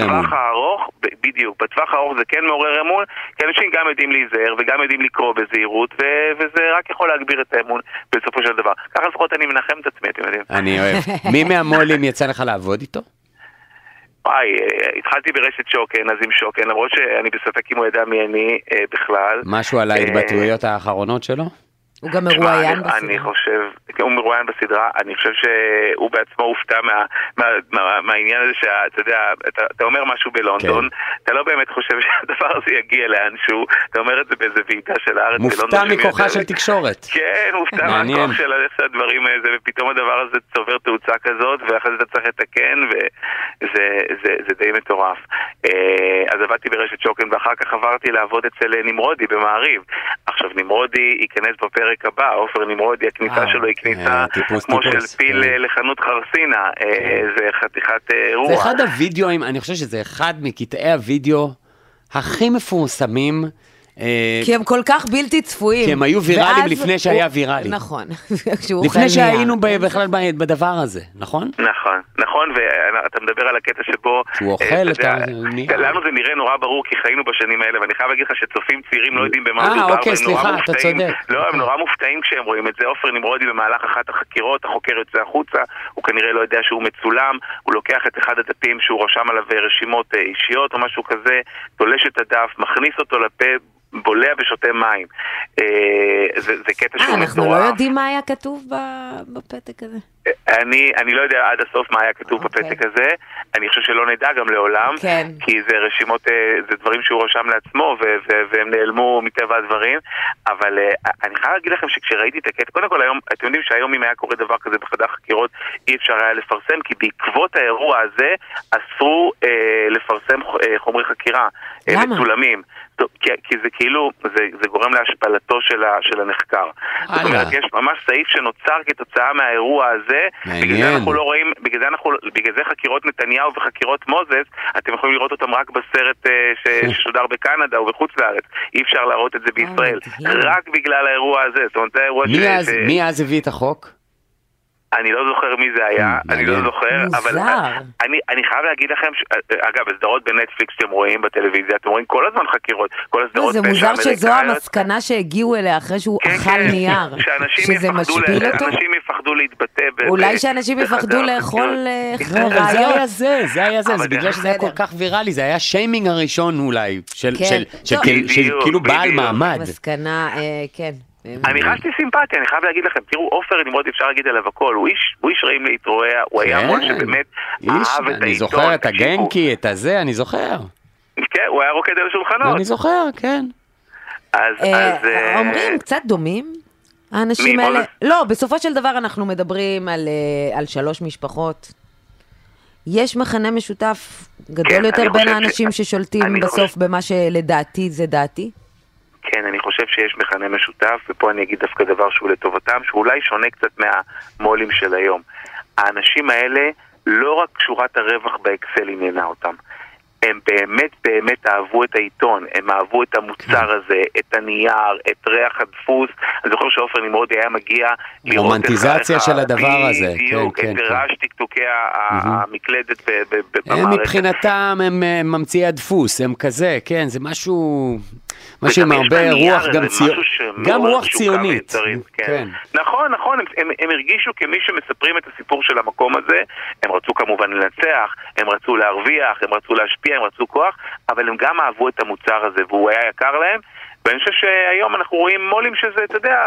אמון. בטווח הארוך, בדיוק, בטווח הארוך זה כן מעורר אמון, כי אנשים גם יודעים להיזהר וגם יודעים לקרוא בזהירות, וזה רק יכול להגביר את האמון בסופו של דבר. ככה לפחות אני מנחם את עצמי, אתם יודעים. אני אוהב. מי מהמו"לים יצא לך לעבוד איתו? וואי, התחלתי ברשת שוקן, אז עם שוקן, למרות שאני בספק אם הוא ידע מי אני בכלל. משהו על ההתבטאויות האחרונות שלו? הוא גם מרואיין בסדרה. אני חושב, הוא מרואיין בסדרה, אני חושב שהוא בעצמו הופתע מהעניין הזה שאתה יודע, אתה אומר משהו בלונדון, אתה לא באמת חושב שהדבר הזה יגיע לאנשהו, אתה אומר את זה באיזה ועידה של הארץ. מופתע מכוחה של תקשורת. כן, מופתע מהכוח של הדברים האלה, ופתאום הדבר הזה צובר תאוצה כזאת, ואחרי זה אתה צריך לתקן, וזה די מטורף. אז עבדתי ברשת שוקן, ואחר כך עברתי לעבוד אצל נמרודי במעריב. עכשיו, נמרודי ייכנס בפרק הבא, אופר נמרודי, הכניסה שלו היא כניסה כמו של פיל לחנות חרסינה, זה חתיכת רוח. זה אחד הוידאוים, אני חושב שזה אחד מקטעי הוידאו הכי מפורסמים, כי הם כל כך בלתי צפויים. כי הם היו ויראליים לפני שהיה ויראלי. נכון. לפני שהיינו בכלל בדבר הזה, נכון? נכון, נכון, ואתה מדבר על הקטע שבו... שהוא אוכל את ה... לנו זה נראה נורא ברור, כי חיינו בשנים האלה, ואני חייב להגיד לך שצופים צעירים לא יודעים במה מדובר. אה, אוקיי, סליחה, אתה צודק. לא, הם נורא מופתעים כשהם רואים את זה. עופר נמרודי במהלך אחת החקירות, החוקר יוצא החוצה, הוא כנראה לא יודע שהוא מצולם, הוא לוקח את אחד הדפים שהוא רשם עליו רשימות אישיות או משהו כזה, תולש את הדף, מכניס אותו לפה, בולע ושותה מים. זה, זה קטע שהוא מטורף. אנחנו לא יודעים מה היה כתוב בפתק הזה. אני, אני לא יודע עד הסוף מה היה כתוב בפתק הזה. אני חושב שלא נדע גם לעולם, כי זה רשימות, זה דברים שהוא רשם לעצמו, והם נעלמו מטבע הדברים. אבל אני חייב להגיד לכם שכשראיתי את הקטע, קודם כל היום, אתם יודעים שהיום אם היה קורה דבר כזה בחדר חקירות, אי אפשר היה לפרסם, כי בעקבות האירוע הזה אסרו לפרסם חומרי חקירה מצולמים. כי, כי זה כאילו, זה, זה גורם להשפלתו של, ה, של הנחקר. זאת אומרת, יש ממש סעיף שנוצר כתוצאה מהאירוע הזה, בגלל זה אנחנו לא רואים, בגלל זה, אנחנו, בגלל זה חקירות נתניהו וחקירות מוזס, אתם יכולים לראות אותם רק בסרט uh, ששודר בקנדה או בחוץ לארץ. אי אפשר להראות את זה בישראל. רק בגלל האירוע הזה. זאת אומרת, זה האירוע מי, ש... אז, ש... מי אז הביא את החוק? אני לא זוכר מי זה היה, אני לא זוכר, אבל אני, אני חייב להגיד לכם, אגב, הסדרות בנטפליקס שאתם רואים בטלוויזיה, אתם רואים כל הזמן חקירות, כל הסדרות זה מוזר שזו המסקנה שהגיעו אליה אחרי שהוא אכל נייר, שזה משפיל אותו? שאנשים יפחדו להתבטא. אולי שאנשים יפחדו לאכול ראיות. זה היה זה, זה היה זה, זה בגלל שזה היה כל כך ויראלי, זה היה שיימינג הראשון אולי, של כאילו בעל מעמד. מסקנה, כן. אני חשתי סימפתיה, אני חייב להגיד לכם, תראו, עופר נמרודי אפשר להגיד עליו הכל, הוא איש, הוא איש רעים להתרועע, הוא היה מול שבאמת אהב את העיתון. אני זוכר את הגנקי, את הזה, אני זוכר. כן, הוא היה רוקד על השולחנות. אני זוכר, כן. אז... אומרים, קצת דומים, האנשים האלה. לא, בסופו של דבר אנחנו מדברים על שלוש משפחות. יש מכנה משותף גדול יותר בין האנשים ששולטים בסוף במה שלדעתי זה דעתי? כן, אני חושב שיש מכנה משותף, ופה אני אגיד דווקא דבר שהוא לטובתם, שאולי שונה קצת מהמולים של היום. האנשים האלה, לא רק שורת הרווח באקסל עניינה אותם, הם באמת באמת אהבו את העיתון, הם אהבו את המוצר הזה, את הנייר, את ריח הדפוס. אני זוכר שעופר נמרודי היה מגיע לראות רומנטיזציה של הדבר הזה. בדיוק, את רעש טקטוקי המקלדת במערכת. הם מבחינתם הם ממציאי הדפוס, הם כזה, כן, זה משהו... משהו עם הרבה רוח, גם רוח ציונית. נכון, נכון, הם הרגישו כמי שמספרים את הסיפור של המקום הזה, הם רצו כמובן לנצח, הם רצו להרוויח, הם רצו להשפיע, הם רצו כוח, אבל הם גם אהבו את המוצר הזה, והוא היה יקר להם, ואני חושב שהיום אנחנו רואים מולים שזה, אתה יודע,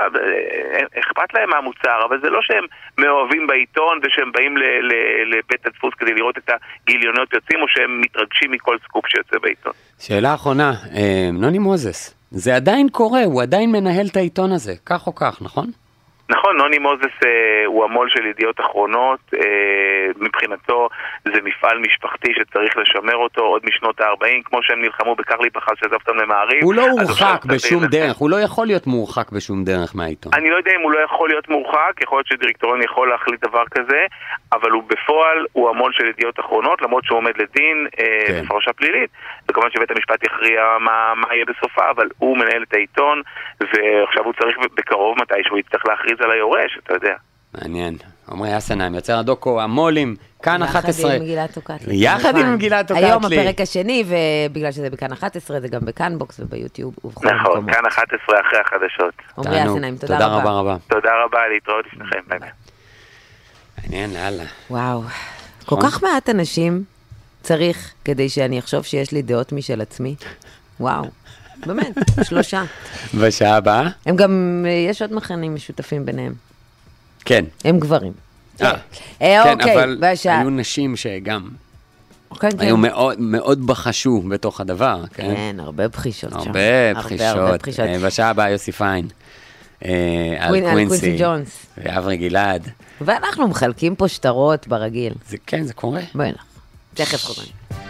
אכפת להם מהמוצר, אבל זה לא שהם מאוהבים בעיתון ושהם באים לבית הדפוס כדי לראות את הגיליונות יוצאים, או שהם מתרגשים מכל סקופ שיוצא בעיתון. שאלה אחרונה, נוני מוזס, זה עדיין קורה, הוא עדיין מנהל את העיתון הזה, כך או כך, נכון? נכון, נוני מוזס אה, הוא המול של ידיעות אחרונות, אה, מבחינתו זה מפעל משפחתי שצריך לשמר אותו עוד משנות ה-ארבעים, כמו שהם נלחמו בקרלי פחל שעזב אותם למעריב. הוא לא מורחק בשום דרך, הוא לא יכול להיות מורחק בשום דרך מהעיתון. אני לא יודע אם הוא לא יכול להיות מורחק, יכול להיות שדירקטוריון יכול להחליט דבר כזה, אבל הוא בפועל הוא המול של ידיעות אחרונות, למרות שהוא עומד לדין אה, כן. בפרשה פלילית, וכמובן שבית המשפט יכריע מה, מה יהיה בסופה, אבל הוא מנהל את העיתון, ועכשיו הוא צריך בקרוב מתי שהוא יצטרך להכריז על היורש, אתה יודע. מעניין. עומרי אסנהיים, יוצר הדוקו, המולים, כאן אחת עשרה. יחד עם מגילת קטלי. יחד עם מגילת קטלי. היום הפרק השני, ובגלל שזה בכאן אחת עשרה, זה גם בכאן בוקס וביוטיוב ובכל נכון, מקומות. כאן אחת עשרה אחרי החדשות. עומרי אסנהיים, תודה רבה. תודה רבה רבה. תודה רבה, להתראות לפניכם, ביי ביי. מעניין, לאללה. וואו, כל כך מעט אנשים צריך כדי שאני אחשוב שיש לי דעות משל עצמי. וואו, באמת, שלושה. בשעה הבאה? הם גם, יש עוד מכנים משותפים ביניהם. כן. הם גברים. אה, כן, אבל בשעה. היו נשים שגם כן, כן. היו מאוד מאוד בחשו בתוך הדבר. כן, הרבה בחישות שם. הרבה בחישות. בשעה הבאה יוסי פיין. על קווינסי ג'ונס. ואברי גלעד. ואנחנו מחלקים פה שטרות ברגיל. זה כן, זה קורה. בואי לך. תכף חוזרים.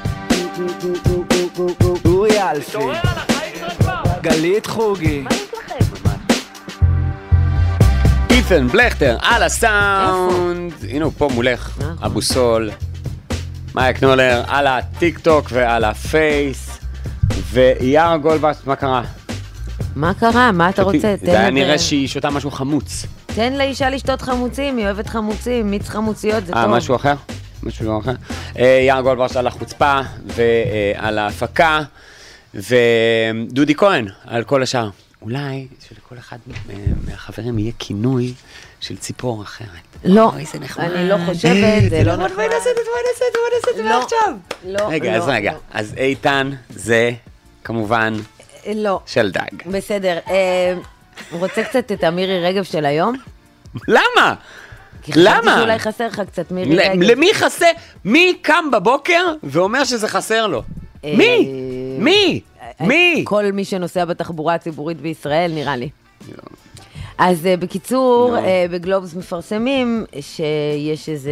אורי אלפי. גלית חוגי. אית'ן בלכטר על הסאונד. הנה הוא פה מולך, אבו סול. מאיה קנולר על הטיק טוק ועל הפייס. ויארה גולדבאסט, מה קרה? מה קרה? מה אתה רוצה? זה היה נראה שהיא שותה משהו חמוץ. תן לאישה לשתות חמוצים, היא אוהבת חמוצים, מיץ חמוציות, זה טוב. אה, משהו אחר? משהו אחר. יארה גולדבאסט על החוצפה ועל ההפקה, ודודי כהן על כל השאר. אולי שלכל אחד מהחברים יהיה כינוי של ציפור אחרת. לא, אני לא חושבת, זה לא נכון. בואי נעשה את זה, בואי נעשה את זה, בואי נעשה את זה מעכשיו. לא, רגע, אז רגע. אז איתן זה כמובן לא. של דג. בסדר. רוצה קצת את המירי רגב של היום? למה? כי חשבתי שאולי חסר לך קצת מירי רגב. למי חסר? מי קם בבוקר ואומר שזה חסר לו? מי? מי? מי? כל מי שנוסע בתחבורה הציבורית בישראל, נראה לי. אז בקיצור, בגלובס מפרסמים שיש איזה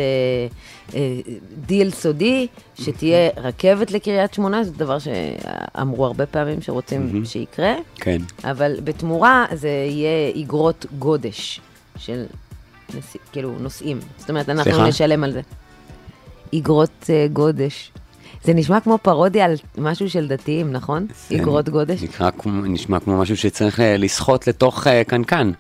דיל סודי, שתהיה רכבת לקריית שמונה, זה דבר שאמרו הרבה פעמים שרוצים שיקרה. כן. אבל בתמורה זה יהיה איגרות גודש של כאילו נוסעים. זאת אומרת, אנחנו נשלם על זה. איגרות גודש. זה נשמע כמו פרודיה על משהו של דתיים, נכון? איגרות גודש. נשמע כמו משהו שצריך לסחוט לתוך קנקן.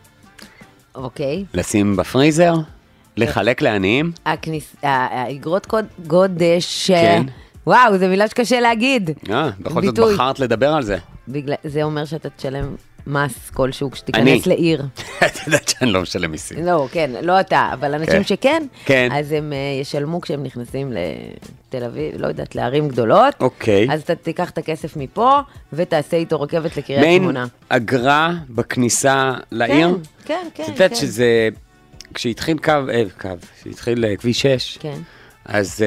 אוקיי. לשים בפריזר, לחלק לעניים. האיגרות גודש. כן. וואו, זו מילה שקשה להגיד. אה, בכל זאת בחרת לדבר על זה. זה אומר שאתה תשלם מס כלשהו כשתיכנס לעיר. את יודעת שאני לא משלם מיסים. לא, כן, לא אתה, אבל אנשים שכן, אז הם ישלמו כשהם נכנסים לתל אביב, לא יודעת, לערים גדולות. אוקיי. אז אתה תיקח את הכסף מפה, ותעשה איתו רכבת לקריית שמונה. מעין אגרה בכניסה לעיר? כן, כן, כן. את יודעת שזה, כשהתחיל קו, קו, כשהתחיל כביש שש, אז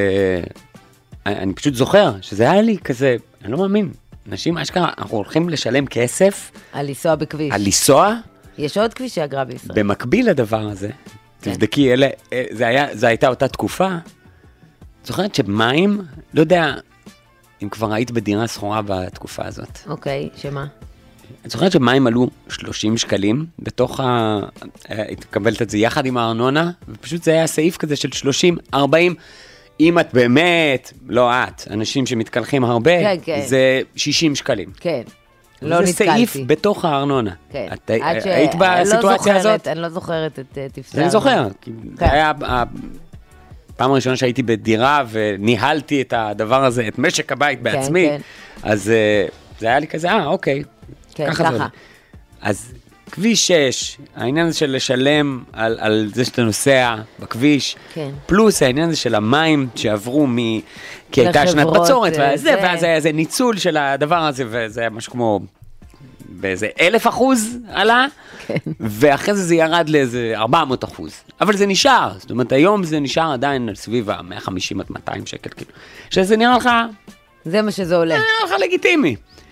אני פשוט זוכר שזה היה לי כזה, אני לא מאמין. אנשים, אשכרה, אנחנו הולכים לשלם כסף. על לנסוע בכביש. על לנסוע. יש עוד כבישי אגרה בישראל. במקביל לדבר הזה, כן. תבדקי, אלה, זה, היה, זה הייתה אותה תקופה. זוכרת שמים, לא יודע אם כבר היית בדירה סחורה בתקופה הזאת. אוקיי, שמה? את זוכרת שמים עלו שלושים שקלים, בתוך ה... היית מקבלת את זה יחד עם הארנונה, ופשוט זה היה סעיף כזה של שלושים, ארבעים, אם את באמת, לא את, אנשים שמתקלחים הרבה, כן, כן. זה שישים שקלים. כן, לא נתקלתי. זה סעיף בתוך הארנונה. כן. את ש... היית בסיטואציה לא הזאת? אני לא זוכרת את תפסה. אני זוכר. כן. זה היה הפעם הראשונה שהייתי בדירה וניהלתי את הדבר הזה, את משק הבית בעצמי, כן, כן. אז זה היה לי כזה, אה, אוקיי. כן, ככה. ככה. אז... כביש שש, העניין הזה של לשלם על, על זה שאתה נוסע בכביש, כן. פלוס העניין הזה של המים שעברו מ... כי הייתה שנת בצורת, וזה, ואז היה איזה ניצול של הדבר הזה, וזה היה משהו כמו באיזה אלף אחוז עלה, כן. ואחרי זה זה ירד לאיזה ארבע מאות אחוז. אבל זה נשאר, זאת אומרת, היום זה נשאר עדיין סביב ה-מאה וחמישים עד מאתיים שקל, כאילו. שזה נראה לך... זה מה שזה עולה. זה נראה לך לגיטימי.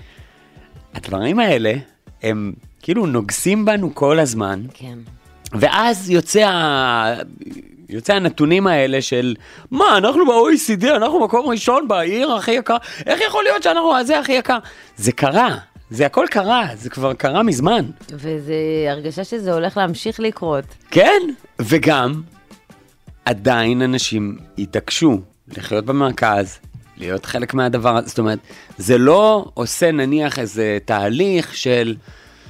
הדברים האלה הם... כאילו נוגסים בנו כל הזמן, כן. ואז יוצא, יוצא הנתונים האלה של, מה, אנחנו ב-או אי סי די, אנחנו מקום ראשון בעיר הכי יקר, איך יכול להיות שאנחנו זה הכי יקר? זה קרה, זה הכל קרה, זה כבר קרה מזמן. וזה הרגשה שזה הולך להמשיך לקרות. כן, וגם עדיין אנשים יתעקשו לחיות במרכז, להיות חלק מהדבר הזה, זאת אומרת, זה לא עושה נניח איזה תהליך של...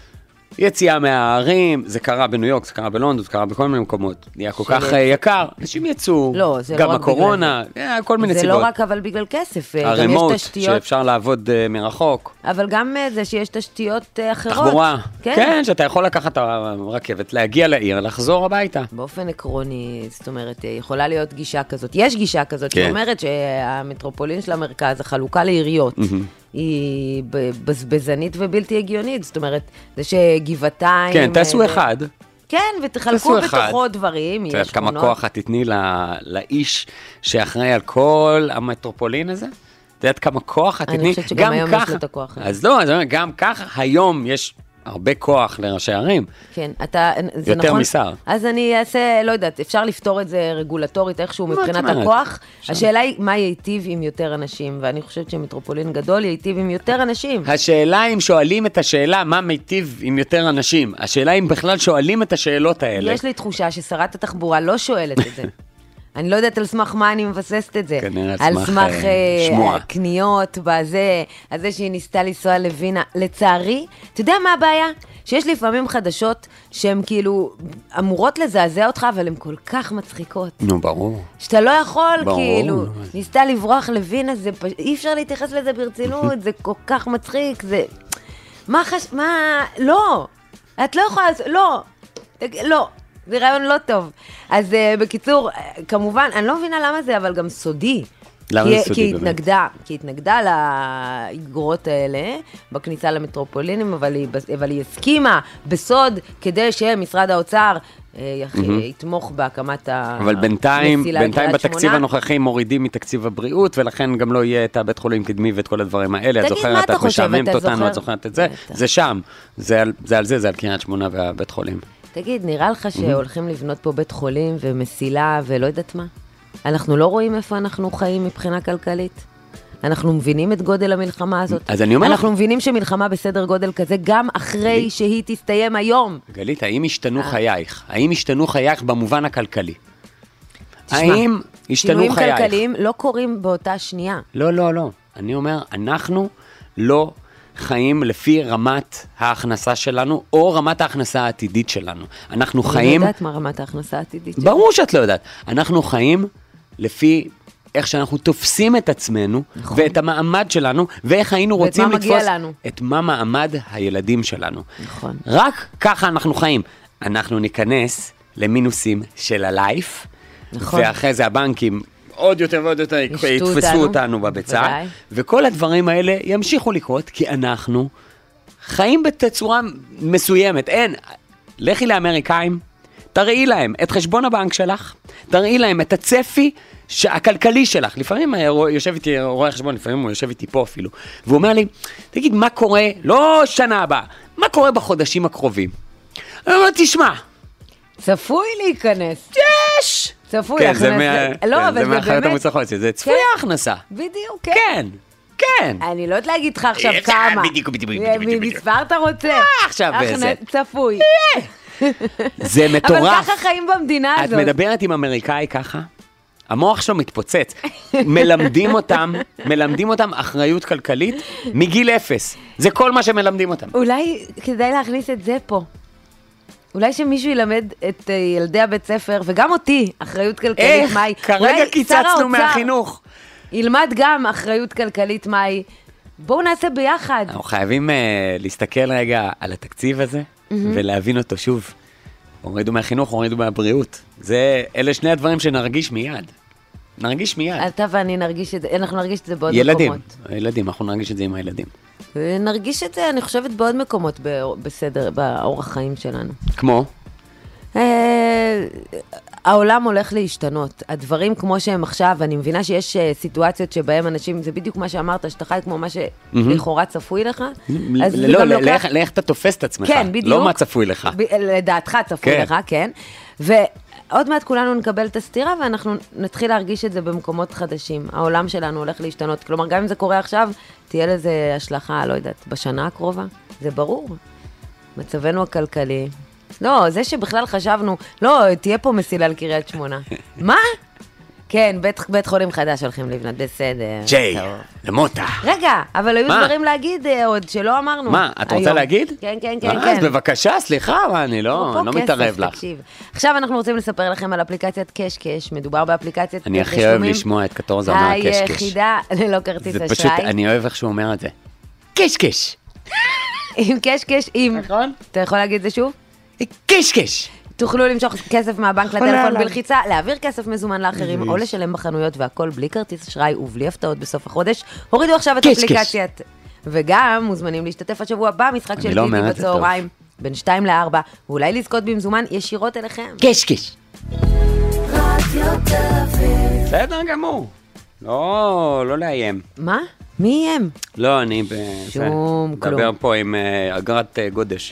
יציאה מהערים, זה קרה בניו יורק, זה קרה בלונדון, זה קרה בכל מיני מקומות. נהיה כל כך יקר, אנשים יצאו, לא, זה גם לא רק הקורונה, כל מיני זה סיבות. לא רק אבל בגלל כסף, גם יש הרמוט, תשתיות. שאפשר לעבוד uh, מרחוק. אבל גם uh, זה שיש תשתיות uh, אחרות. תחבורה, כן. כן, שאתה יכול לקחת את הרכבת, להגיע לעיר, לחזור הביתה. באופן עקרוני, זאת אומרת, יכולה להיות גישה כזאת. יש גישה כזאת, כן. שאומרת שהמטרופולין של המרכז, החלוקה לעיריות, mm-hmm. היא בזבזנית ובלתי הגיונית. זאת אומרת, זה שגבעתיים... כן, תעשו אחד. כן, ותחלקו בתוכו דברים, יש שכונות. כמה כוח את תתני לאיש שאחראי על כל המטרופולין הזה? את יודעת כמה כוח את תתני? אני חושבת שגם היום יש לו את הכוח. אז לא, גם כך היום יש הרבה כוח לראשי ערים. כן, אתה, זה יותר נכון. משר. אז אני אעשה, לא יודעת, אפשר לפתור את זה רגולטורית איכשהו מבחינת הכוח. השאלה היא מה ייטיב עם יותר אנשים, ואני חושבת שמטרופולין גדול ייטיב עם יותר אנשים. השאלה אם שואלים את השאלה מה מיטיב עם יותר אנשים. השאלה אם בכלל שואלים את השאלות האלה. יש לי תחושה ששרת התחבורה לא שואלת את זה. אני לא יודעת על סמך מה אני מבססת את זה. כנראה על סמך שמוע. קניות, בזה, על זה שהיא ניסתה לנסוע לווינה. לצערי, אתה יודע מה הבעיה? שיש לפעמים חדשות שהן כאילו אמורות לזעזע אותך, אבל הן כל כך מצחיקות. נו, ברור. שאתה לא יכול, ברור. כאילו, ניסתה לברוח לווינה, זה פש... אי אפשר להתייחס לזה ברצינות, זה כל כך מצחיק, זה... מה חש... מה... לא. את לא יכולה... לא. לא. זה רעיון לא טוב. אז uh, בקיצור, uh, כמובן, אני לא מבינה למה זה, אבל גם סודי. למה כי, זה סודי כי באמת? התנגדה, כי התנגדה לאגרות האלה, בכניסה למטרופולינים, אבל היא, אבל היא הסכימה בסוד, כדי שמשרד האוצר uh, יח, mm-hmm. יתמוך בהקמת המסילה. אבל בינתיים, בינתיים בתקציב הנוכחי מורידים מתקציב הבריאות, ולכן גם לא יהיה את הבית חולים קדמי ואת כל הדברים האלה. את זוכרת, את משעממת אותנו, את זוכרת את זה? זה שם, זה על זה, זה, זה על קריית שמונה והבית חולים. תגיד, נראה לך שהולכים לבנות פה בית חולים ומסילה ולא יודעת מה? אנחנו לא רואים איפה אנחנו חיים מבחינה כלכלית? אנחנו מבינים את גודל המלחמה הזאת? אז אני אומר אנחנו מבינים שמלחמה בסדר גודל כזה גם אחרי שהיא תסתיים היום. גלית, האם השתנו חייך? האם השתנו חייך במובן הכלכלי? האם השתנו שינויים חייך? כלכליים לא קורים באותה שנייה. לא, לא, לא. אני אומר, אנחנו לא חיים לפי רמת ההכנסה שלנו, או רמת ההכנסה העתידית שלנו. אנחנו חיים... אני לא יודעת מה רמת ההכנסה העתידית שלנו. ברור שאת לא יודעת. אנחנו חיים לפי איך שאנחנו תופסים את עצמנו, נכון. ואת המעמד שלנו, ואיך היינו רוצים לתפוס... ואת מה מגיע לנו. את מה מעמד הילדים שלנו. נכון. רק ככה אנחנו חיים. אנחנו ניכנס למינוסים של הלייף, נכון. ואחרי זה הבנקים... עוד יותר ועוד יותר יתפסו אותנו, אותנו בביצה, בוודאי. וכל הדברים האלה ימשיכו לקרות, כי אנחנו חיים בתצורה מסוימת. אין, לכי לאמריקאים, תראי להם את חשבון הבנק שלך, תראי להם את הצפי הכלכלי שלך. לפעמים יושב איתי רואה חשבון, לפעמים הוא יושב איתי פה אפילו, והוא אומר לי, תגיד, מה קורה, לא שנה הבאה, מה קורה בחודשים הקרובים? אני אומר, תשמע. צפוי להיכנס. יש! צפוי כן, הכנסה. זה מה... לא, כן, אבל זה זה מאחרת באמת... המוצלחות, זה צפוי ההכנסה. בדיוק, כן. כן, כן. אני לא יודעת להגיד לך עכשיו כמה. בדיוק, בדיוק, בדיוק. מספר אתה רוצה? עכשיו זה. צפוי. זה מטורף. אבל ככה חיים במדינה הזאת. את מדברת עם אמריקאי ככה? המוח שלו מתפוצץ. מלמדים אותם, מלמדים אותם אחריות כלכלית מגיל אפס. זה כל מה שמלמדים אותם. אולי כדאי להכניס את זה פה. אולי שמישהו ילמד את ילדי הבית ספר, וגם אותי, אחריות כלכלית איך? מהי. כרגע קיצצנו מהחינוך. ילמד גם אחריות כלכלית מהי. בואו נעשה ביחד. אנחנו חייבים uh, להסתכל רגע על התקציב הזה, mm-hmm. ולהבין אותו שוב. הורידו מהחינוך, הורידו מהבריאות. זה, אלה שני הדברים שנרגיש מיד. נרגיש מיד. אתה ואני נרגיש את זה, אנחנו נרגיש את זה בעוד ילדים, מקומות. ילדים, אנחנו נרגיש את זה עם הילדים. נרגיש את זה, אני חושבת, בעוד מקומות בסדר, באורח חיים שלנו. כמו? העולם הולך להשתנות. הדברים כמו שהם עכשיו, אני מבינה שיש סיטואציות שבהם אנשים, זה בדיוק מה שאמרת, שאתה חי כמו מה שלכאורה צפוי לך. לא, לאיך אתה תופס את עצמך. כן, בדיוק. לא מה צפוי לך. לדעתך צפוי לך, כן. ועוד מעט כולנו נקבל את הסתירה, ואנחנו נתחיל להרגיש את זה במקומות חדשים. העולם שלנו הולך להשתנות. כלומר, גם אם זה קורה עכשיו, תהיה לזה השלכה, לא יודעת, בשנה הקרובה. זה ברור. מצבנו הכלכלי. לא, זה שבכלל חשבנו, לא, תהיה פה מסילה לקריית שמונה. מה? כן, בית חולים חדש הולכים לבנות, בסדר. ג'יי, למוטה. רגע, אבל היו דברים להגיד עוד שלא אמרנו. מה, את רוצה להגיד? כן, כן, כן. אז בבקשה, סליחה, אני לא מתערב לך. עכשיו אנחנו רוצים לספר לכם על אפליקציית קשקש, מדובר באפליקציית תשלומים. אני הכי אוהב לשמוע את קטורזה אומר קשקש. היחידה ללא כרטיס אשראי. זה פשוט, אני אוהב איך שהוא אומר את זה. קשקש. עם קשקש, עם... נכון? אתה יכול להגיד זה שוב? קשקש. תוכלו למשוך כסף מהבנק לטלפון בלחיצה, להעביר כסף מזומן לאחרים, או לשלם בחנויות, והכל בלי כרטיס אשראי ובלי הפתעות בסוף החודש. הורידו עכשיו את אפליקציית. וגם מוזמנים להשתתף השבוע במשחק של גידי בצהריים, בין שתיים לארבע, ואולי לזכות במזומן ישירות אליכם. קשקש. בסדר גמור. לא, לא לאיים. מה? מי איים? לא, אני שום כלום. מדבר פה עם אגרת גודש.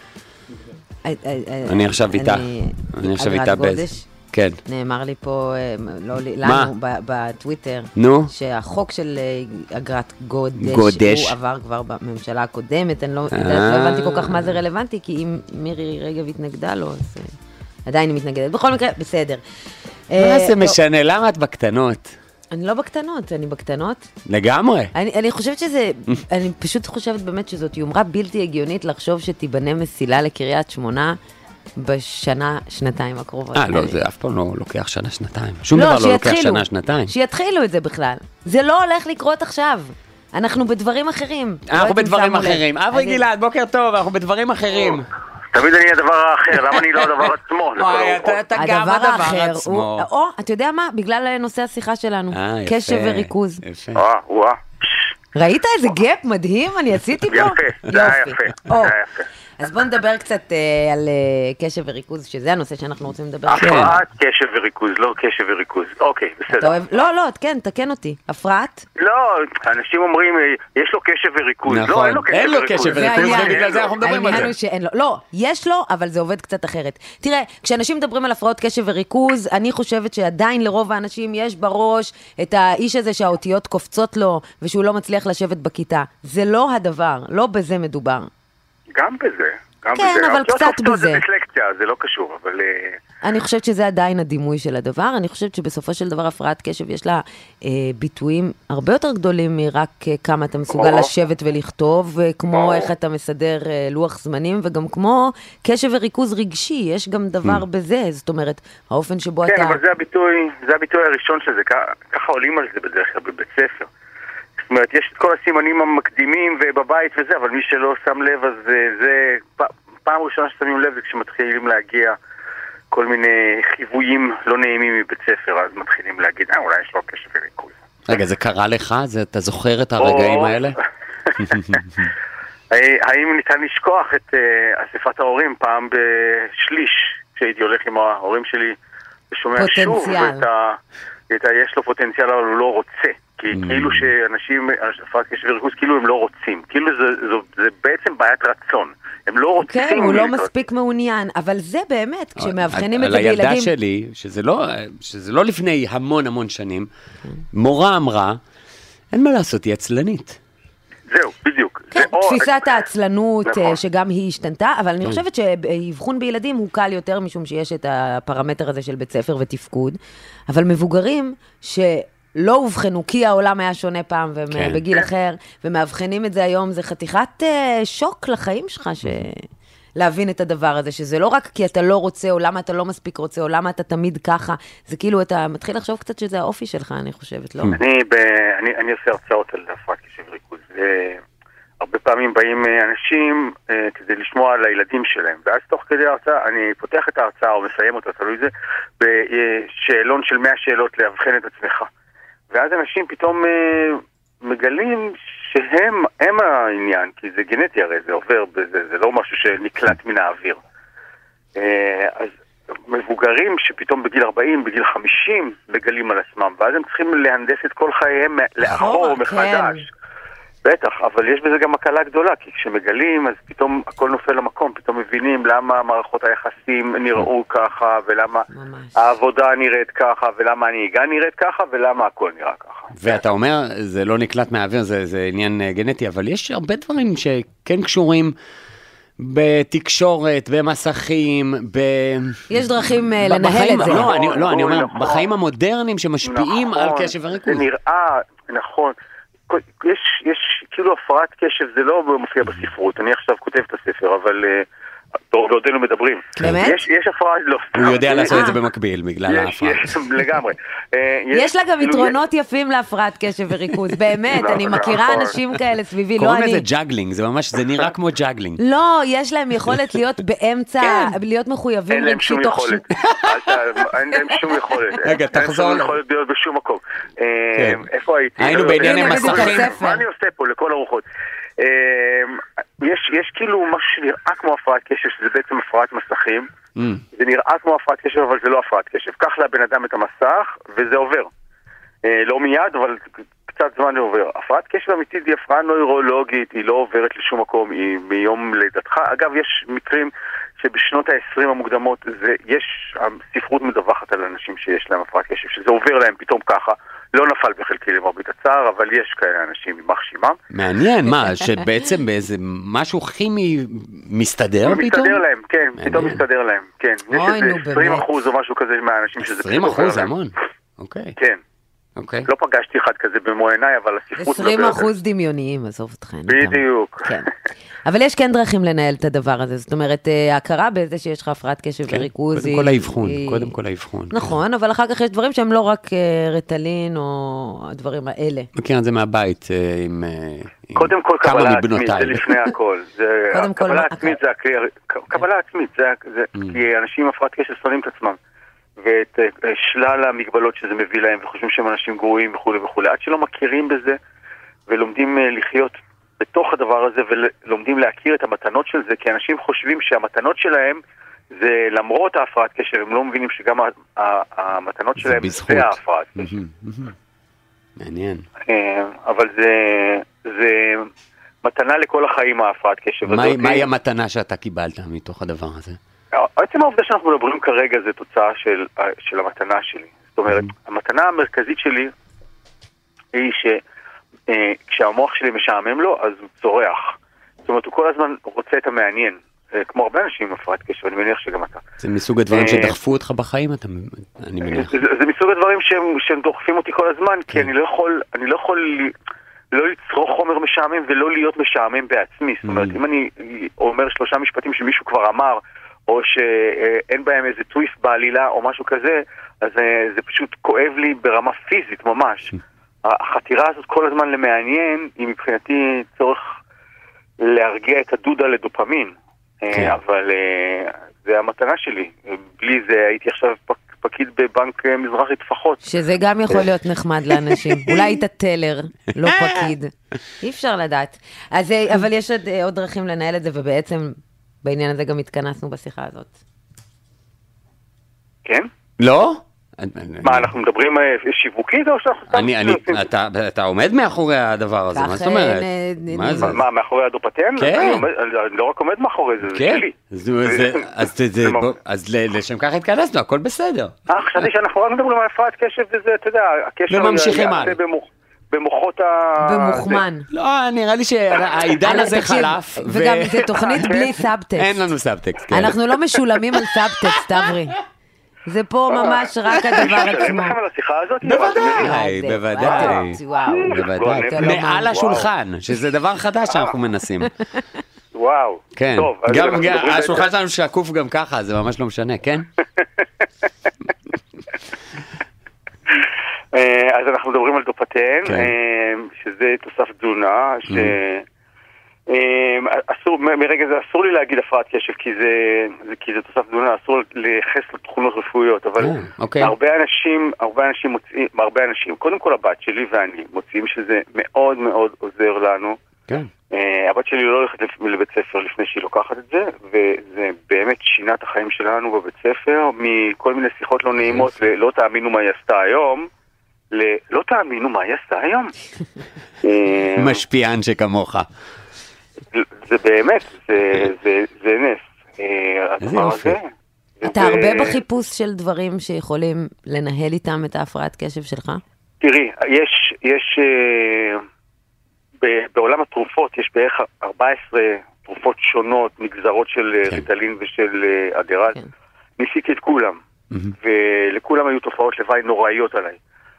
אני עכשיו איתה. אני עכשיו איתה באיזה. כן. נאמר לי פה, לנו, בטוויטר, שהחוק של אגרת גודש, הוא עבר כבר בממשלה הקודמת, אני לא הבנתי כל כך מה זה רלוונטי, כי אם מירי רגב התנגדה לו, אז עדיין היא מתנגדת. בכל מקרה, בסדר. מה זה משנה? למה את בקטנות? אני לא בקטנות, אני בקטנות. לגמרי. אני, אני חושבת שזה, אני פשוט חושבת באמת שזאת יומרה בלתי הגיונית לחשוב שתיבנה מסילה לקריית שמונה בשנה, שנתיים הקרובות. אה, לא, זה אף פעם לא לוקח שנה, שנתיים. שום דבר לא לוקח שנה, שנתיים. שיתחילו את זה בכלל. זה לא הולך לקרות עכשיו. אנחנו בדברים אחרים. אנחנו בדברים אחרים. אברי גלעד, בוקר טוב, אנחנו בדברים אחרים. תמיד אני הדבר האחר, למה אני לא הדבר עצמו? אתה גם הדבר עצמו. או, אתה יודע מה? בגלל נושא השיחה שלנו. קשב וריכוז. יפה. וואה, וואה. ראית איזה גאפ מדהים אני עשיתי פה? יפה, זה היה יפה, זה היה יפה. אז בואו נדבר קצת על קשב וריכוז, שזה הנושא שאנחנו רוצים לדבר. הפרעת קשב וריכוז, לא קשב וריכוז. אוקיי, בסדר. לא, לא, כן, תקן אותי. הפרעת? לא, אנשים אומרים, יש לו קשב וריכוז. נכון, אין לו קשב וריכוז, ובגלל זה אנחנו מדברים על זה. לא, יש לו, אבל זה עובד קצת אחרת. תראה, כשאנשים מדברים על הפרעות קשב וריכוז, אני חושבת שעדיין לרוב האנשים יש בראש את האיש הזה שהאותיות קופצות לו, ושהוא לא מצליח לשבת בכיתה. זה לא הדבר, לא בזה מדובר. גם בזה, גם כן, בזה. אבל קצת בזה. זה דיסלקציה, זה לא קשור, אבל... אני חושבת שזה עדיין הדימוי של הדבר. אני חושבת שבסופו של דבר הפרעת קשב יש לה אה, ביטויים הרבה יותר גדולים מרק אה, כמה אתה מסוגל כמו... לשבת ולכתוב, כמו כמו... איך אתה מסדר אה, לוח זמנים, וגם כמו קשב וריכוז רגשי, יש גם דבר mm. בזה, זאת אומרת, האופן שבו כן, אתה... כן, אבל זה הביטוי, זה הביטוי הראשון של זה, ככה עולים על זה בדרך כלל בבית ספר. זאת אומרת, יש את כל הסימנים המקדימים ובבית וזה, אבל מי שלא שם לב, אז זה, זה פעם ראשונה ששמים לב זה כשמתחילים להגיע כל מיני חיוויים לא נעימים מבית ספר, אז מתחילים להגיד, אה, אולי יש לו קשב וריכוז. רגע, זה קרה לך? זה, אתה זוכר את הרגעים האלה? האם ניתן לשכוח את uh, אספת ההורים פעם בשליש, כשהייתי הולך עם ההורים שלי ושומע שוב את ה, את ה, יש לו פוטנציאל, אבל הוא לא רוצה. כי כאילו שאנשים, הפרעת קשב וריכוז, כאילו הם לא רוצים. כאילו זה, זה, זה בעצם בעיית רצון. הם לא רוצים... כן, הוא לא מספיק מעוניין, אבל זה באמת, כשמאבחנים את זה בילדים... על הילדה שלי, שזה לא, שזה לא לפני המון המון שנים, מורה אמרה, אין מה לעשות, היא עצלנית. זהו, בדיוק. כן, תפיסת העצלנות שגם היא השתנתה, אבל אני חושבת שאבחון בילדים הוא קל יותר, משום שיש את הפרמטר הזה של בית ספר ותפקוד, אבל מבוגרים ש... לא הובחנו, כי העולם היה שונה פעם ובגיל אחר, ומאבחנים את זה היום, זה חתיכת שוק לחיים שלך, להבין את הדבר הזה, שזה לא רק כי אתה לא רוצה, או למה אתה לא מספיק רוצה, או למה אתה תמיד ככה, זה כאילו, אתה מתחיל לחשוב קצת שזה האופי שלך, אני חושבת, לא? אני עושה הרצאות על הפרעת קשב וריכוז, הרבה פעמים באים אנשים כדי לשמוע על הילדים שלהם, ואז תוך כדי ההרצאה, אני פותח את ההרצאה, או מסיים אותה, תלוי זה, בשאלון של מאה שאלות להבחן את עצמך. ואז אנשים פתאום אה, מגלים שהם הם העניין, כי זה גנטי הרי, זה עובר, זה, זה לא משהו שנקלט מן האוויר. אה, אז מבוגרים שפתאום בגיל ארבעים, בגיל חמישים, מגלים על עצמם, ואז הם צריכים להנדס את כל חייהם לאחור מחדש. בטח, אבל יש בזה גם הקלה גדולה, כי כשמגלים, אז פתאום הכל נופל למקום, פתאום מבינים למה מערכות היחסים נראו ככה, ולמה ממש. העבודה נראית ככה, ולמה הנהיגה נראית ככה, ולמה הכל נראה ככה. ואתה אומר, זה לא נקלט מהאוויר, זה, זה עניין גנטי, אבל יש הרבה דברים שכן קשורים בתקשורת, במסכים, ב... יש דרכים לנהל את זה. לא, אני אומר, בחיים המודרניים שמשפיעים על קשב וריכוז. זה נראה, נכון. יש כאילו הפרעת קשב, זה לא מופיע בספרות. אני עכשיו כותב את הספר, אבל... בעודנו מדברים. באמת? יש הפרעה, לא. הוא יודע לעשות את זה במקביל, בגלל ההפרעה. לגמרי. יש לה גם יתרונות יפים להפרעת קשב וריכוז, באמת, אני מכירה אנשים כאלה סביבי, לא אני... קוראים לזה ג'אגלינג, זה ממש, זה נראה כמו ג'אגלינג. לא, יש להם יכולת להיות באמצע, להיות מחויבים רגשית תוך... אין להם שום יכולת. רגע, תחזור. אין להם יכולת להיות בשום מקום. איפה הייתי? היינו בעניין מסכים. מה אני עושה פה לכל הרוחות? יש, יש כאילו משהו שנראה כמו הפרעת קשב, שזה בעצם הפרעת מסכים. Mm. זה נראה כמו הפרעת קשב, אבל זה לא הפרעת קשב. קח לבן אדם את המסך, וזה עובר. אה, לא מיד, אבל קצת זמן זה עובר. הפרעת קשב אמיתית היא הפרעה נוירולוגית, היא לא עוברת לשום מקום, היא מיום לידתך. אגב, יש מקרים שבשנות ה-עשרים המוקדמות, זה, יש, הספרות מדווחת על אנשים שיש להם הפרעת קשב, שזה עובר להם פתאום ככה. לא נפל בחלקי למרבית הצער, אבל יש כאלה אנשים יימח שמם. מעניין, מה, שבעצם באיזה משהו כימי מסתדר פתאום? מסתדר להם, כן, פתאום מסתדר להם, כן. יש איזה עשרים אחוז או משהו כזה מהאנשים שזה עשרים אחוז זה המון, אוקיי. כן. לא פגשתי אחד כזה במו עיניי, אבל הספרות... עשרים אחוז דמיוניים, עזוב אתכם. בדיוק. כן. אבל יש כן דרכים לנהל את הדבר הזה, זאת אומרת, ההכרה בזה שיש לך הפרעת קשב וריכוז. קודם כל האבחון, קודם כל האבחון. נכון, אבל אחר כך יש דברים שהם לא רק רטלין או הדברים האלה. מכיר את זה מהבית עם קודם כל קבלה עצמית, זה לפני הכל. קבלה עצמית זה הכלי, קבלה עצמית, כי אנשים עם הפרעת קשב שונאים את עצמם. ואת שלל המגבלות שזה מביא להם, וחושבים שהם אנשים גרועים וכו' וכו'. עד שלא מכירים בזה, ולומדים לחיות בתוך הדבר הזה, ולומדים להכיר את המתנות של זה, כי אנשים חושבים שהמתנות שלהם, זה למרות ההפרעת קשב, הם לא מבינים שגם המתנות שלהם זה ההפרעת קשב. מעניין. אבל זה מתנה לכל החיים ההפרעת קשב. מהי המתנה שאתה קיבלת מתוך הדבר הזה? בעצם העובדה שאנחנו מדברים כרגע זה תוצאה של, של המתנה שלי. זאת אומרת, mm-hmm. המתנה המרכזית שלי היא שכשהמוח שלי משעמם לו, אז הוא צורח. זאת אומרת, הוא כל הזמן רוצה את המעניין. כמו הרבה אנשים עם הפרעת קשב, אני מניח שגם אתה. זה מסוג הדברים שדחפו אותך בחיים, אתה, אני מניח. זה, זה מסוג הדברים שהם, שהם דוחפים אותי כל הזמן, כי אני לא יכול, אני לא יכול לא לצרוך חומר משעמם ולא להיות משעמם בעצמי. זאת אומרת, אם אני אומר שלושה משפטים שמישהו כבר אמר, או שאין בהם איזה טוויסט בעלילה או משהו כזה, אז זה פשוט כואב לי ברמה פיזית ממש. החתירה הזאת כל הזמן למעניין היא מבחינתי צורך להרגיע את הדודה לדופמין. אבל זה המתנה שלי. בלי זה הייתי עכשיו פקיד בבנק מזרחי טפחות. שזה גם יכול להיות נחמד לאנשים. אולי היית טלר, לא פקיד. אי אפשר לדעת. אבל יש עוד דרכים לנהל את זה, ובעצם... בעניין הזה גם התכנסנו בשיחה הזאת. כן? לא? מה, אנחנו מדברים שיווקית או שאנחנו... אתה עומד מאחורי הדבר הזה, מה זאת אומרת? מה, מאחורי הדופטן? כן. אני לא רק עומד מאחורי זה, זה שלי. אז לשם כך התכנסנו, הכל בסדר. אה, חשבתי שאנחנו רק מדברים על הפרעת קשב וזה, אתה יודע, הקשר... וממשיכים על. במוחות ה... במוחמן. לא, נראה לי שהעידן הזה חלף. וגם זה תוכנית בלי סאבטקסט. אין לנו סאבטקסט. אנחנו לא משולמים על סאבטקסט, תברי. זה פה ממש רק הדבר עצמו. משלמים לכם על השיחה הזאת? בוודאי, בוודאי. בוודאי. מעל השולחן, שזה דבר חדש שאנחנו מנסים. וואו. כן. גם השולחן שלנו שקוף גם ככה, זה ממש לא משנה, כן? אז אנחנו מדברים על דופטן, שזה תוסף תזונה, שאסור, מרגע זה אסור לי להגיד הפרעת קשב, כי זה תוסף תזונה, אסור לייחס לתכונות רפואיות, אבל הרבה אנשים, הרבה אנשים מוצאים, הרבה אנשים, קודם כל הבת שלי ואני מוצאים שזה מאוד מאוד עוזר לנו. הבת שלי לא הולכת לבית ספר לפני שהיא לוקחת את זה, וזה באמת שינה את החיים שלנו בבית ספר, מכל מיני שיחות לא נעימות, ולא תאמינו מה היא עשתה היום, לא תאמינו מה היא עשתה היום. משפיען שכמוך. זה באמת, זה נס. איזה יופי. אתה הרבה בחיפוש של דברים שיכולים לנהל איתם את ההפרעת קשב שלך? תראי, יש, יש, בעולם התרופות יש בערך ארבע עשרה תרופות שונות, נגזרות של ריטלין ושל אדרל. ניסיתי את כולם, ולכולם היו תופעות לוואי נוראיות עליי.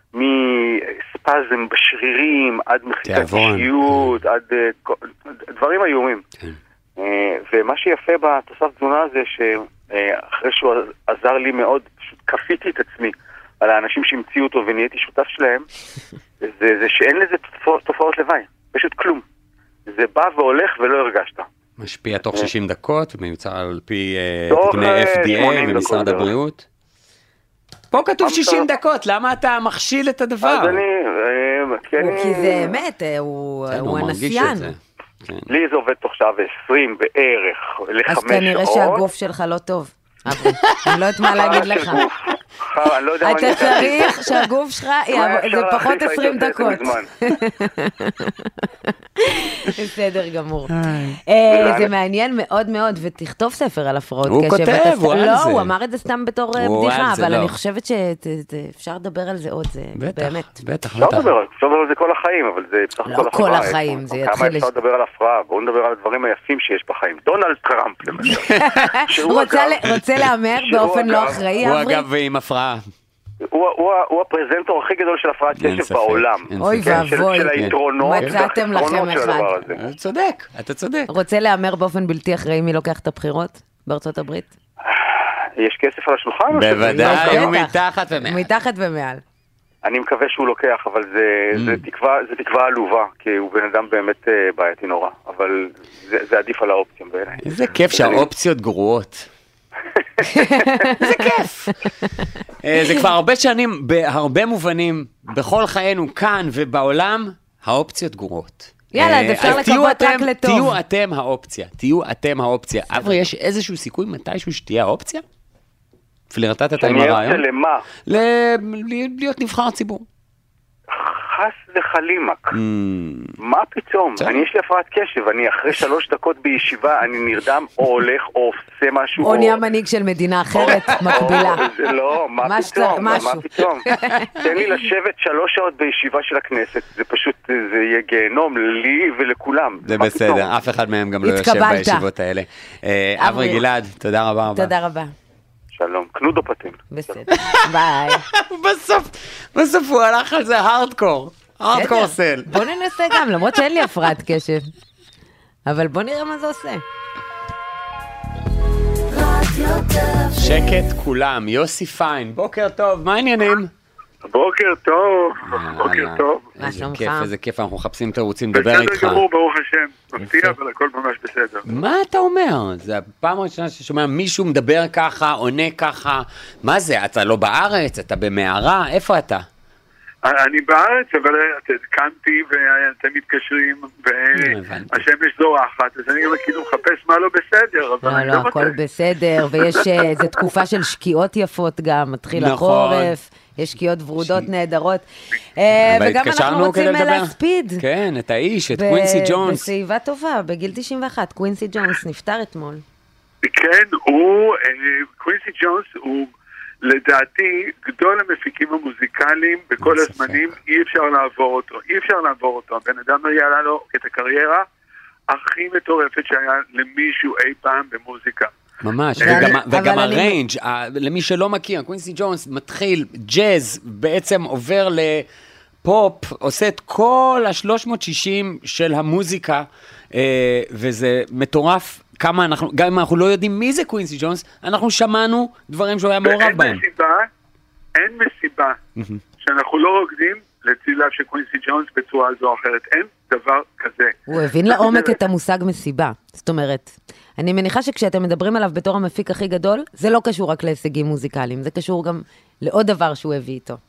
מספזם בשרירים, עד מחיקת אישיות, עד דברים איומים. ומה שיפה בתוסף תזונה זה שאחרי שהוא עזר לי מאוד, פשוט קפיתי את עצמי על האנשים שהמציאו אותו ונהייתי שותף שלהם, זה, זה שאין לזה תופעות לוואי, פשוט כלום. זה בא והולך ולא הרגשת. משפיע תוך שישים דקות, מיוצר על פי תקני אף די איי ממשרד הבריאות. פה כתוב שישים דקות, למה אתה מכשיל את הדבר? אז אני... כי זה אמת, הוא הנסיין. לי זה עובד תוך שעה ועשרים בערך, לחמש שעות. אז כנראה שהגוף שלך לא טוב. אני לא יודעת מה להגיד לך. אתה צריך שהגוף שלך, זה פחות עשרים דקות. בסדר גמור. זה מעניין מאוד מאוד, ותכתוב ספר על הפרעות קשב. הוא כותב, הוא על זה. לא, הוא אמר את זה סתם בתור בדיחה, אבל אני חושבת שאפשר לדבר על זה עוד, זה באמת. בטח, בטח. אפשר לדבר על זה כל החיים, אבל זה בסך כל החיים. לא כל החיים, זה יתחיל... כמה אפשר לדבר על הפרעה, בואו נדבר על הדברים היפים שיש בחיים. דונלד טראמפ, למשל. רוצה לאמר באופן לא אחראי, הוא אגב עם הפרעה. הוא הפרזנטור הכי גדול של הפרעת קשב בעולם. אוי ואבוי, של היתרונות. מצאתם לכם אחד. אתה צודק, אתה צודק. רוצה לאמר באופן בלתי אחראי מי לוקח את הבחירות בארצות הברית? יש כסף על השולחן? בוודאי, הוא מתחת ומעל. מתחת ומעל. אני מקווה שהוא לוקח, אבל זה תקווה עלובה, כי הוא בן אדם באמת בעייתי נורא, אבל זה עדיף על האופציות בעיניי. איזה כיף שהאופציות גרועות. זה כיף. זה כבר הרבה שנים, בהרבה מובנים, בכל חיינו כאן ובעולם, האופציות גרועות. יאללה, אז אפשר לקוות רק לטוב. תהיו אתם האופציה, תהיו אתם האופציה. אברי, יש איזשהו סיכוי מתישהו שתהיה האופציה? פלירטטת את עם הרעיון? שאני למה? להיות נבחר ציבור. חס וחלימק. מה פתאום? אני יש לי הפרעת קשב, אני אחרי שלוש דקות בישיבה, אני נרדם או הולך או עושה משהו. או נהיה מנהיג של מדינה אחרת, מקבילה. לא, מה פתאום? מה פתאום? תן לי לשבת שלוש שעות בישיבה של הכנסת, זה פשוט, זה יהיה גיהנום לי ולכולם. זה בסדר, אף אחד מהם גם לא יושב בישיבות האלה. אברי גלעד, תודה רבה רבה. תודה רבה. שלום, קנודו פטין. בסדר, ביי. בסוף, בסוף הוא הלך על זה הארדקור, הארדקור סל. בוא ננסה גם, למרות שאין לי הפרעת קשב. אבל בוא נראה מה זה עושה. שקט כולם, יוסי פיין, בוקר טוב, מה העניינים? בוקר טוב, בוקר טוב. מה שלומך? איזה כיף, אנחנו מחפשים תירוצים לדבר איתך. בסדר גמור, ברוך השם, מפתיע, אבל הכל ממש בסדר. מה אתה אומר? זה הפעם הראשונה ששומע מישהו מדבר ככה, עונה ככה, מה זה? אתה לא בארץ, אתה במערה, איפה אתה? אני בארץ, אבל קמתי ואתם מתקשרים, והשמש זורחת, אז אני גם כאילו מחפש מה לא בסדר. לא, לא, הכל בסדר, ויש איזו תקופה של שקיעות יפות גם, מתחיל החורף. יש שקיעות ורודות נהדרות, וגם אנחנו רוצים להספיד. כן, את האיש, את קווינסי ג'ונס. בסביבה טובה, בגיל תשעים ואחת, קווינסי ג'ונס נפטר אתמול. כן, הוא, קווינסי ג'ונס הוא לדעתי גדול המפיקים המוזיקליים בכל הזמנים, אי אפשר לעבור אותו, אי אפשר לעבור אותו. הבן אדם היה לו את הקריירה הכי מטורפת שהיה למישהו אי פעם במוזיקה. ממש, וגם הריינג', למי שלא מכיר, קווינסי ג'ונס מתחיל ג'אז, בעצם עובר לפופ, עושה את כל ה-שלוש מאות ושישים של המוזיקה, וזה מטורף כמה אנחנו, גם אם אנחנו לא יודעים מי זה קווינסי ג'ונס, אנחנו שמענו דברים שהוא היה מעורב בהם. אין מסיבה שאנחנו לא רוקדים לצליליו של קווינסי ג'ונס בצורה זו או אחרת, אין דבר כזה. הוא הבין לעומק את המושג מסיבה, זאת אומרת, אני מניחה שכשאתם מדברים עליו בתור המפיק הכי גדול, זה לא קשור רק להישגים מוזיקליים, זה קשור גם לעוד דבר שהוא הביא איתו.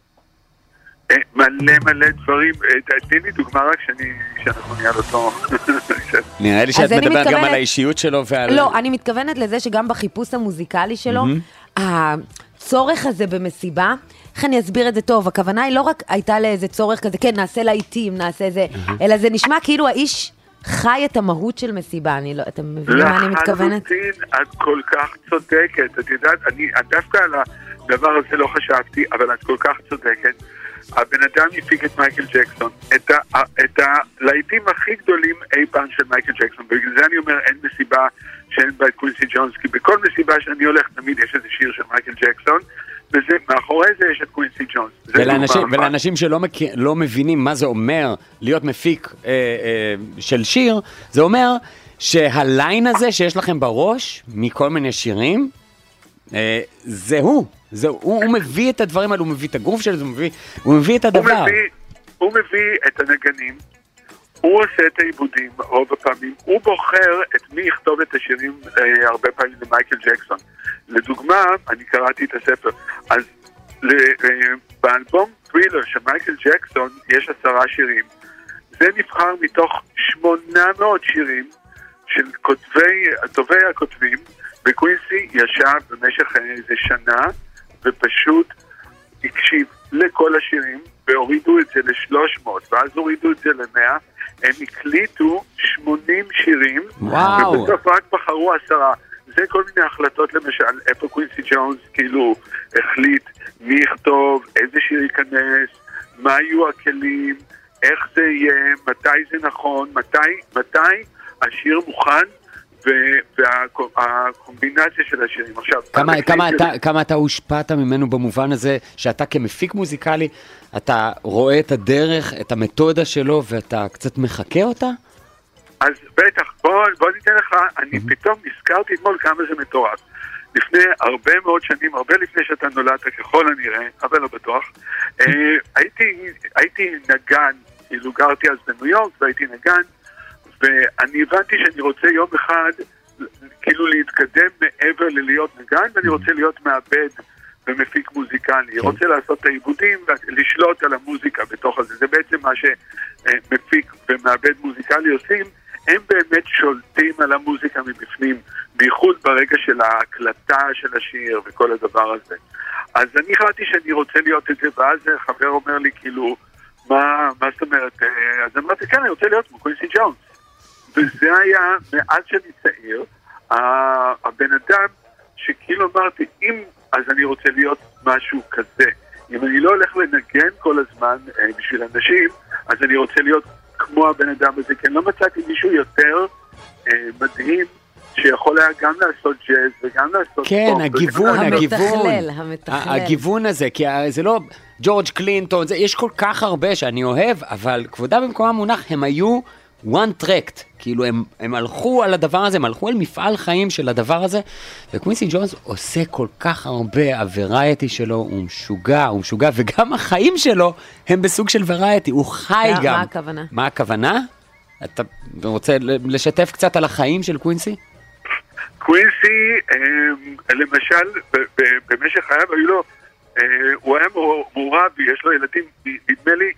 מלא מלא דברים, תן לי דוגמה רק שאנחנו נהיה אותו. נראה לי שאת מדברת גם על האישיות שלו ועל... לא, אני מתכוונת לזה שגם בחיפוש המוזיקלי שלו, הצורך הזה במסיבה, איך אני אסביר את זה טוב, הכוונה היא לא רק הייתה לאיזה צורך כזה, כן, נעשה לעיתים, נעשה זה, אלא זה נשמע כאילו האיש חי את המהות של מסיבה, אני לא, אתם מבינים מה אני מתכוונת? לחלוטין, את כל כך צודקת, את יודעת, אני דווקא על הדבר הזה לא חשבתי, אבל את כל כך צודקת, הבן אדם הפיק את מייקל ג'קסון, את, ה, את הלהיטים הכי גדולים אי פעם של מייקל ג'קסון, ובגלל זה אני אומר אין מסיבה שאין בה את קווינסי ג'ונס, כי בכל מסיבה שאני הולך תמיד יש איזה שיר של מייקל ג'קסון, ומאחורי זה יש את קווינסי ג'ונס. ולאנשים, ולאנשים שלא מכיר, לא מבינים מה זה אומר להיות מפיק אה, אה, של שיר, זה אומר שהליין הזה שיש לכם בראש מכל מיני שירים, אה, זה הוא. זה, הוא, הוא מביא את הדברים האלו, הוא מביא את הגוף שלו, הוא מביא, הוא מביא את הדבר. הוא מביא, הוא מביא את הנגנים, הוא עושה את העיבודים רוב הפעמים, הוא בוחר את מי יכתוב את השירים אה, הרבה פעמים למייקל ג'קסון. לדוגמה, אני קראתי את הספר, אז אה, באלבום טרילר של מייקל ג'קסון יש עשרה שירים. זה נבחר מתוך שמונה מאות שירים של כותבי, טובי הכותבים, וקווינסי ישב במשך איזה שנה, ופשוט הקשיב לכל השירים, והורידו את זה ל-שלוש מאות, ואז הורידו את זה ל-מאה, הם הקליטו שמונים שירים, וואו. ובסוף רק בחרו עשרה. זה כל מיני החלטות, למשל, איפה קווינסי ג'ונס כאילו החליט מי יכתוב, איזה שיר ייכנס, מה יהיו הכלים, איך זה יהיה, מתי זה נכון, מתי, מתי השיר מוכן, והקומבינציה של השירים. עכשיו, כמה, כמה, אתה, כמה אתה הושפעת ממנו במובן הזה שאתה כמפיק מוזיקלי, אתה רואה את הדרך, את המתודה שלו, ואתה קצת מחכה אותה? אז בטח, בוא, בוא ניתן לך, אני פתאום נזכרתי אתמול כמה זה מטורף. לפני הרבה מאוד שנים, הרבה לפני שאתה נולדת ככל הנראה, אבל לא בטוח, הייתי, הייתי נגן, כאילו גרתי אז בניו יורק והייתי נגן, ואני הבנתי שאני רוצה יום אחד כאילו להתקדם מעבר ללהיות נגן, ואני רוצה להיות מעבד ומפיק מוזיקלי. רוצה לעשות את העיבודים ולשלוט על המוזיקה בתוך הזה. זה בעצם מה שמפיק ומעבד מוזיקלי עושים. הם באמת שולטים על המוזיקה מבפנים, בייחוד ברגע של ההקלטה של השיר וכל הדבר הזה. אז אני החלטתי שאני רוצה להיות את זה, ואז חבר אומר לי כאילו, מה, מה זאת אומרת? אז אמרתי, כן, אני רוצה להיות כמו קווינסי ג'ונס. וזה היה, מאז שאני צעיר, הבן אדם שכאילו אמרתי, אם אז אני רוצה להיות משהו כזה. אם אני לא הולך לנגן כל הזמן אה, בשביל אנשים, אז אני רוצה להיות כמו הבן אדם הזה, כי אני לא מצאתי מישהו יותר אה, מדהים, שיכול היה גם לעשות ג'אז וגם לעשות כן, פופ. הגיוון, הגיוון. המתכלל, המתכלל. הגיוון הזה, כי זה לא ג'ורג' קלינטון, זה, יש כל כך הרבה שאני אוהב, אבל כבודה במקומה מונח, הם היו one tracked, כאילו הם, הם הלכו על הדבר הזה, הם הלכו על מפעל חיים של הדבר הזה, וקווינסי ג'ונס עושה כל כך הרבה, הוורייטי שלו הוא משוגע, הוא משוגע, וגם החיים שלו הם בסוג של וורייטי, הוא חי גם. מה הכוונה? מה הכוונה? אתה רוצה לשתף קצת על החיים של קווינסי? קווינסי, למשל, במשך חייו היו לו, הוא היה מעורב, יש לו ילדים, נדמה לי,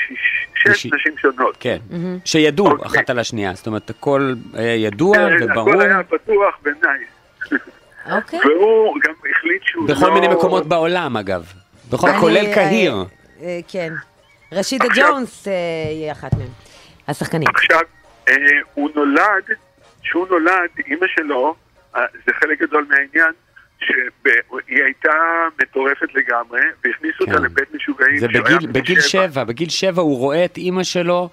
שש נשים שונות. כן, שידעו אחת על השנייה, זאת אומרת, הכל ידוע וברור. הכל היה פתוח ונייס. אוקיי. והוא גם החליט שהוא לא... בכל מיני מקומות בעולם, אגב. בכל כולל קהיר. כן. רשידה ג'ונס יהיה אחת מהם. השחקנים. עכשיו, הוא נולד, שהוא נולד, אמא שלו, זה חלק גדול מהעניין, שהיא הייתה מטורפת לגמרי, והכניסו אותה לבית משוגעים. זה בגיל שבע, בגיל שבע הוא רואה את אמא שלו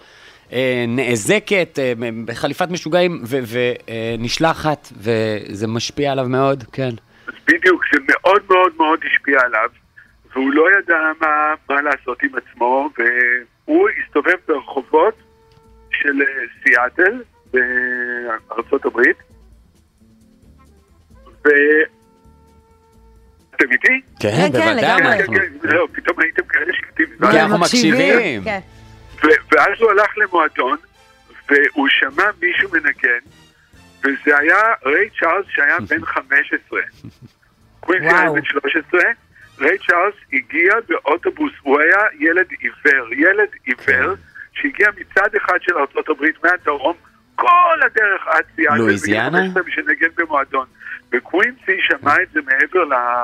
נאזקת בחליפת משוגעים ונשלחת, וזה משפיע עליו מאוד, כן. אז בדיוק, זה מאוד מאוד מאוד השפיע עליו, והוא לא ידע מה, מה לעשות עם עצמו, והוא הסתובב ברחובות של סיאטל, בארצות הברית, ו... אתם איתי? כן, בוודאי. לא, פתאום הייתם כאלה שקטים. כי אנחנו מקשיבים. ואז הוא הלך למועדון, והוא שמע מישהו מנגן, וזה היה ריי צ'ארלס שהיה בן חמש עשרה. קווינסי היה בן שלוש עשרה, ריי צ'ארלס הגיע באוטובוס, הוא היה ילד עיוור, ילד עיוור, שהגיע מצד אחד של ארצות הברית, מהדרום, כל הדרך עד סיאטל. לואיזיאנה? שנגן במועדון. וקווינסי שמע את זה מעבר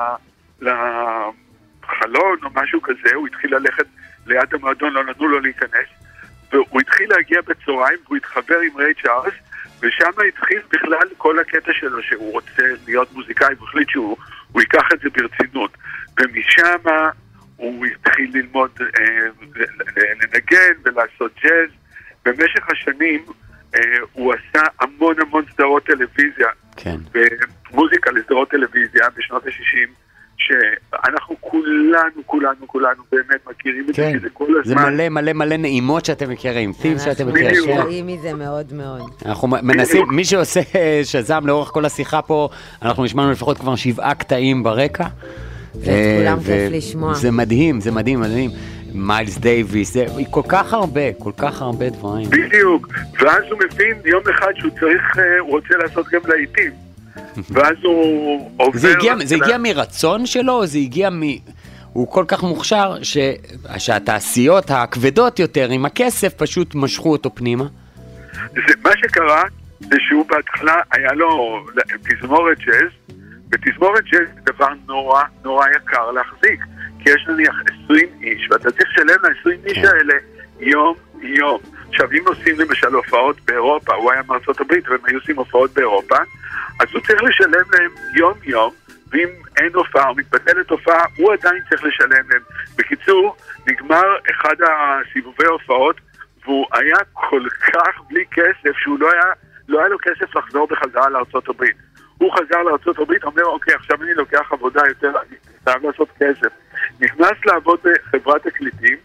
לחלון או משהו כזה, הוא התחיל ללכת ליד המועדון, לא נתנו לו להיכנס, והוא התחיל להגיע בצהריים, והוא התחבר עם ריי צ'ארלס, ושם התחיל בכלל כל הקטע שלו, שהוא רוצה להיות מוזיקאי, והוא החליט שהוא ייקח את זה ברצינות. ומשם הוא הוא התחיל ללמוד לנגן ולעשות ג'אז. במשך השנים הוא עשה המון המון סדרות טלוויזיה, כן. ומוזיקה לסדרות טלוויזיה בשנות ה-שישים, שאנחנו כולנו, כולנו, כולנו באמת מכירים את זה, כי זה כל הזמן. זה מלא מלא מלא נעימות שאתם מכירים, תים שאתם מכירים. אנחנו מכירים מזה מאוד מאוד. אנחנו מנסים, מי שעושה שזם לאורך כל השיחה פה, אנחנו נשמענו לפחות כבר שבעה קטעים ברקע. וכולם כיף לשמוע. זה מדהים, זה מדהים, מדהים. מיילס דייביס, זה כל כך הרבה, כל כך הרבה דברים. בדיוק, ואז הוא מבין יום אחד שהוא צריך, הוא רוצה לעשות גם לעיתים. ואז הוא עובר... זה הגיע, זה הגיע מרצון שלו, או זה הגיע מ... הוא כל כך מוכשר ש... שהתעשיות הכבדות יותר עם הכסף פשוט משכו אותו פנימה? זה, מה שקרה זה שהוא בהתחלה היה לו תזמורת ג'אז, ותזמורת ג'אז זה דבר נורא נורא יקר להחזיק, כי יש נניח עשרים איש, ואתה צריך לשלם ל-עשרים איש האלה יום יום. עכשיו, אם עושים למשל הופעות באירופה, הוא היה מארצות הברית והם היו עושים הופעות באירופה, אז הוא צריך לשלם להם יום יום, ואם אין הופעה או מתבטלת הופעה, הוא עדיין צריך לשלם להם. בקיצור, נגמר אחד הסיבובי הופעות, והוא היה כל כך בלי כסף, שהוא לא היה, לא היה לו כסף לחזור בחזרה לארצות הברית. הוא חזר לארצות הברית, אומר, אוקיי, עכשיו אני לוקח עבודה יותר, אני חייב לעשות כסף. נכנס לעבוד בחברת תקליטים,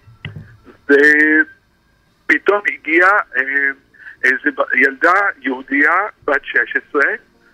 ופתאום הגיעה איזו ילדה יהודייה בת שש עשרה,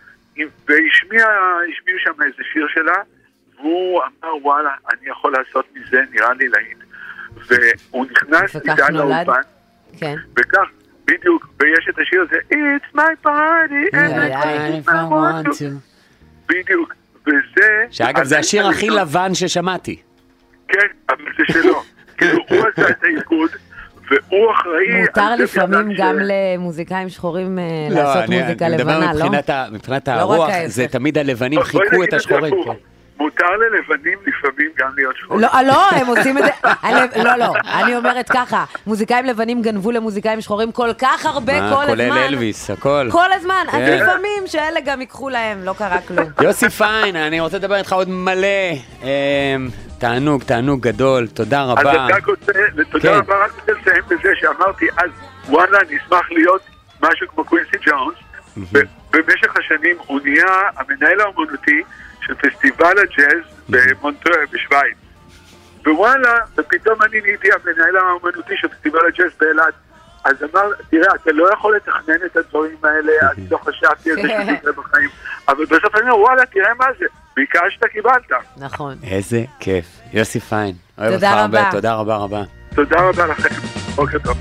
והשמיעו שם איזה שיר שלה, והוא אמר, וואלה, אני יכול לעשות מזה, נראה לי להיט. והוא נכנס איתה לאולפן, וכך, בדיוק, ויש את השיר הזה, It's my party, and I want to. בדיוק, וזה... שאגב, זה השיר הכי לבן ששמעתי. כן, אבל זה שלו. כאילו, הוא עשה את העיבוד, והוא אחראי... מותר לפעמים גם למוזיקאים שחורים לעשות מוזיקה לבנה, לא? מבחינת הרוח, זה תמיד הלבנים חיכו את השחורים. מותר ללבנים לפעמים גם להיות שחורים. לא, לא, הם עושים את זה... לא, לא, אני אומרת ככה, מוזיקאים לבנים גנבו למוזיקאים שחורים כל כך הרבה כל הזמן. כולל אלוויס, הכל. כל הזמן, אז לפעמים שאלה גם ייקחו להם, לא קרה כלום. יוסי פיין, אני רוצה לדבר איתך עוד מלא. תענוג, תענוג גדול, תודה רבה. אז אני רק רוצה, תודה רבה, רק רוצה לסיים בזה שאמרתי, אז וואלה, נשמח להיות משהו כמו קווינסי ג'ונס, במשך השנים הוא נהיה המנהל האומנותי של פסטיבל הג'אז במונטרא בשוויץ. ווואלה, ופתאום אני נהייתי המנהל האומנותי של פסטיבל הג'אז באילת. אז אמר, תראה, אתה לא יכול לתכנן את הדברים האלה, אני לא חשבתי על זה שזה בחיים. אבל בסוף אני אומר, וואלה, תראה מה זה. ביקשת, קיבלת. נכון. איזה כיף. יוסי פיין. תודה רבה. תודה רבה רבה. תודה רבה לכם. בוקר טוב.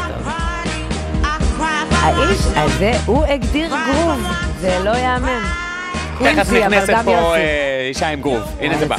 האיש הזה הוא הגדיר גרוב. זה לא יאמן. תכף נכנסת פה אישה עם גרוב. הנה זה בא.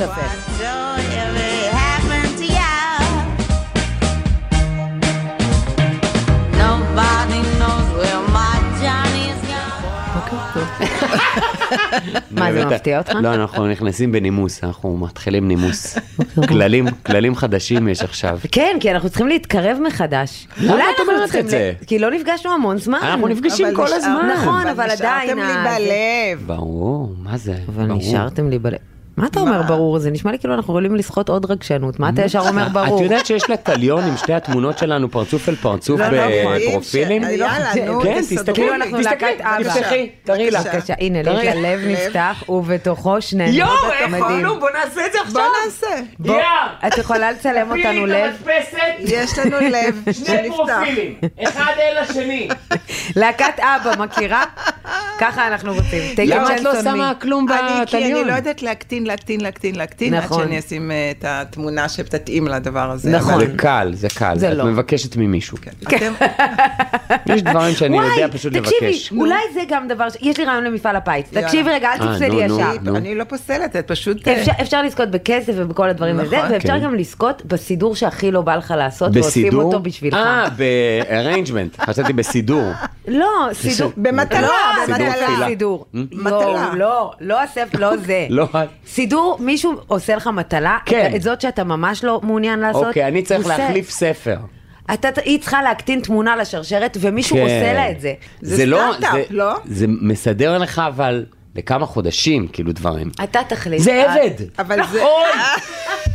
מה, זה מפתיע אותך? לא, אנחנו נכנסים בנימוס, אנחנו מתחילים נימוס. כללים, כללים חדשים יש עכשיו. כן, כי אנחנו צריכים להתקרב מחדש. למה את אומרת את זה? כי לא נפגשנו המון זמן. אנחנו נפגשים כל הזמן. נכון, אבל עדיין... נשארתם לי בלב. ברור, מה זה? אבל נשארתם לי בלב. מה אתה אומר ברור? זה נשמע לי כאילו אנחנו יכולים לשחות עוד רגשנות. מה אתה ישר אומר ברור? את יודעת שיש לה טליון עם שתי התמונות שלנו פרצוף אל פרצוף בפרופילים? כן, תסתכלי, תפתחי, תראי לה. הנה, לי הלב נפתח ובתוכו שנינו. יואו, איפה? נו, בוא נעשה את זה עכשיו. בוא נעשה. את יכולה לצלם אותנו לב? יש לנו לב שני פרופילים, אחד אל השני. להקת אבא, מכירה? ככה אנחנו רוצים. למה את לא שמה כלום בטליון? אני לא יודעת להקטין, להקטין, להקטין, להקטין, עד שאני אשים את התמונה שתתאים לדבר הזה. נכון. זה קל, זה קל. את מבקשת ממישהו. יש דברים שאני יודע פשוט לבקש. תקשיבי, אולי זה גם דבר, יש לי רעיון למפעל הפיס. תקשיבי רגע, אל תפסלי ישר. אני לא פוסלת, את פשוט... אפשר לזכות בכסף ובכל הדברים הזה, ואפשר גם לזכות בסידור שהכי לא בא לך לעשות, ועושים אותו בשבילך. אה, בארנג'מנט. חשבתי בסידור. לא, סידור. במטלה. סידור. מטלה. לא, לא אסף, לא זה. סידור, מישהו עושה לך מטלה, את זאת שאתה ממש לא מעוניין לעשות. אוקיי, אני צריך להחליף ספר. היא צריכה להקטין תמונה לשרשרת, ומישהו עושה לה את זה. זה סטארט-אפ, לא? זה מסדר לך, אבל לכמה חודשים, כאילו דברים. אתה תחליט. זה עבד. אבל זה...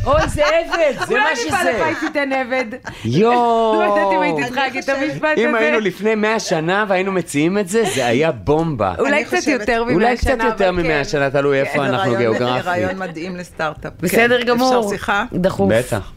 אוי, זה עבד, זה מה שזה. אולי נפעל לפייס ייתן עבד. יואו. לא יודעת אם הייתי צריכה להגיד את המשפט הזה. אם היינו לפני מאה שנה והיינו מציעים את זה, זה היה בומבה. אולי קצת יותר ממאה שנה. אולי קצת יותר ממאה שנה, תלוי איפה אנחנו גיאוגרפיים. זה רעיון מדהים לסטארט-אפ. בסדר גמור. אפשר שיחה? דחוף. בטח.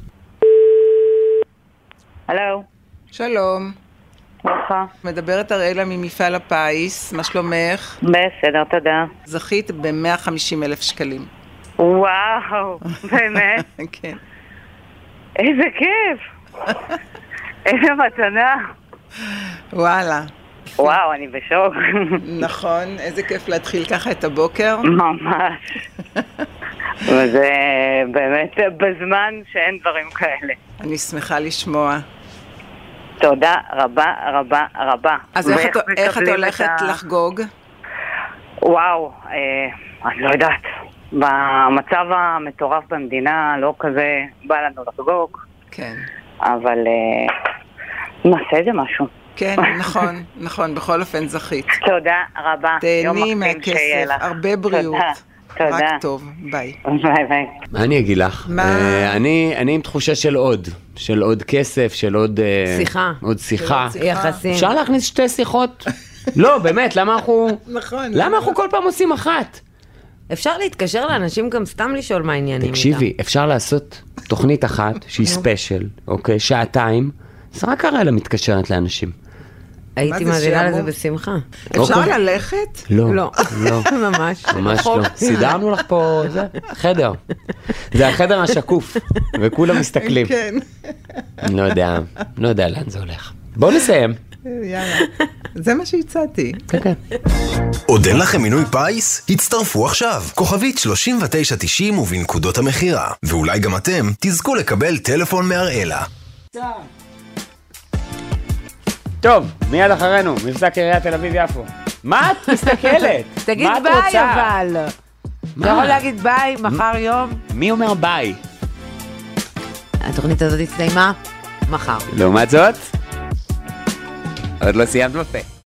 הלו. שלום. ברכה. מדברת אראלה ממפעל הפיס, מה שלומך? בסדר, תודה. זכית ב-מאה וחמישים אלף שקלים. וואו, באמת? כן. איזה כיף. איזה מתנה. וואלה. וואו, אני בשוק. נכון, איזה כיף להתחיל ככה את הבוקר. ממש. וזה באמת בזמן שאין דברים כאלה. אני שמחה לשמוע. תודה רבה רבה רבה. אז איך, את, איך את הולכת ה... לחגוג? וואו, אה, אני לא יודעת. במצב המטורף במדינה לא כזה בא לנו לחגוג. כן. אבל אה, נעשה איזה משהו. כן, נכון, נכון, בכל אופן זכית. תודה רבה. תהני מהכסף, הרבה בריאות. תודה. רק טוב, ביי. ביי ביי. מה אני אגיד לך? מה? אני אני עם תחושה של עוד, של עוד כסף, של עוד... שיחה. עוד שיחה. יחסים. אפשר להכניס שתי שיחות? לא, באמת, למה אנחנו... נכון. למה אנחנו כל פעם עושים אחת? אפשר להתקשר לאנשים גם סתם לשאול מה העניינים איתם. תקשיבי, אפשר לעשות תוכנית אחת שהיא ספיישל, אוקיי? שעתיים, זה רק הראלה מתקשרת לאנשים. הייתי מאזינה לזה בשמחה. אפשר ללכת? לא, לא, לא. ממש. ממש לא. סידרנו לך פה, זה חדר. זה החדר השקוף, וכולם מסתכלים. כן. לא יודע, לא יודע לאן זה הולך. בואו נסיים. יאללה, זה מה שהצעתי. כן, כן. עוד אין לכם מינוי פייס? הצטרפו עכשיו. כוכבית שלושים ותשע תשעים ובנקודות המחירה. ואולי גם אתם תזכו לקבל טלפון מהראלה. טוב, מיד אחרינו, מבזק עיריית תל אביב יפו. מה את מסתכלת? תגיד ביי אבל. אתה יכול להגיד ביי, מחר יום? מי אומר ביי? התוכנית הזאת הסתיימה מחר. לעומת זאת, עוד לא סיימת בפה.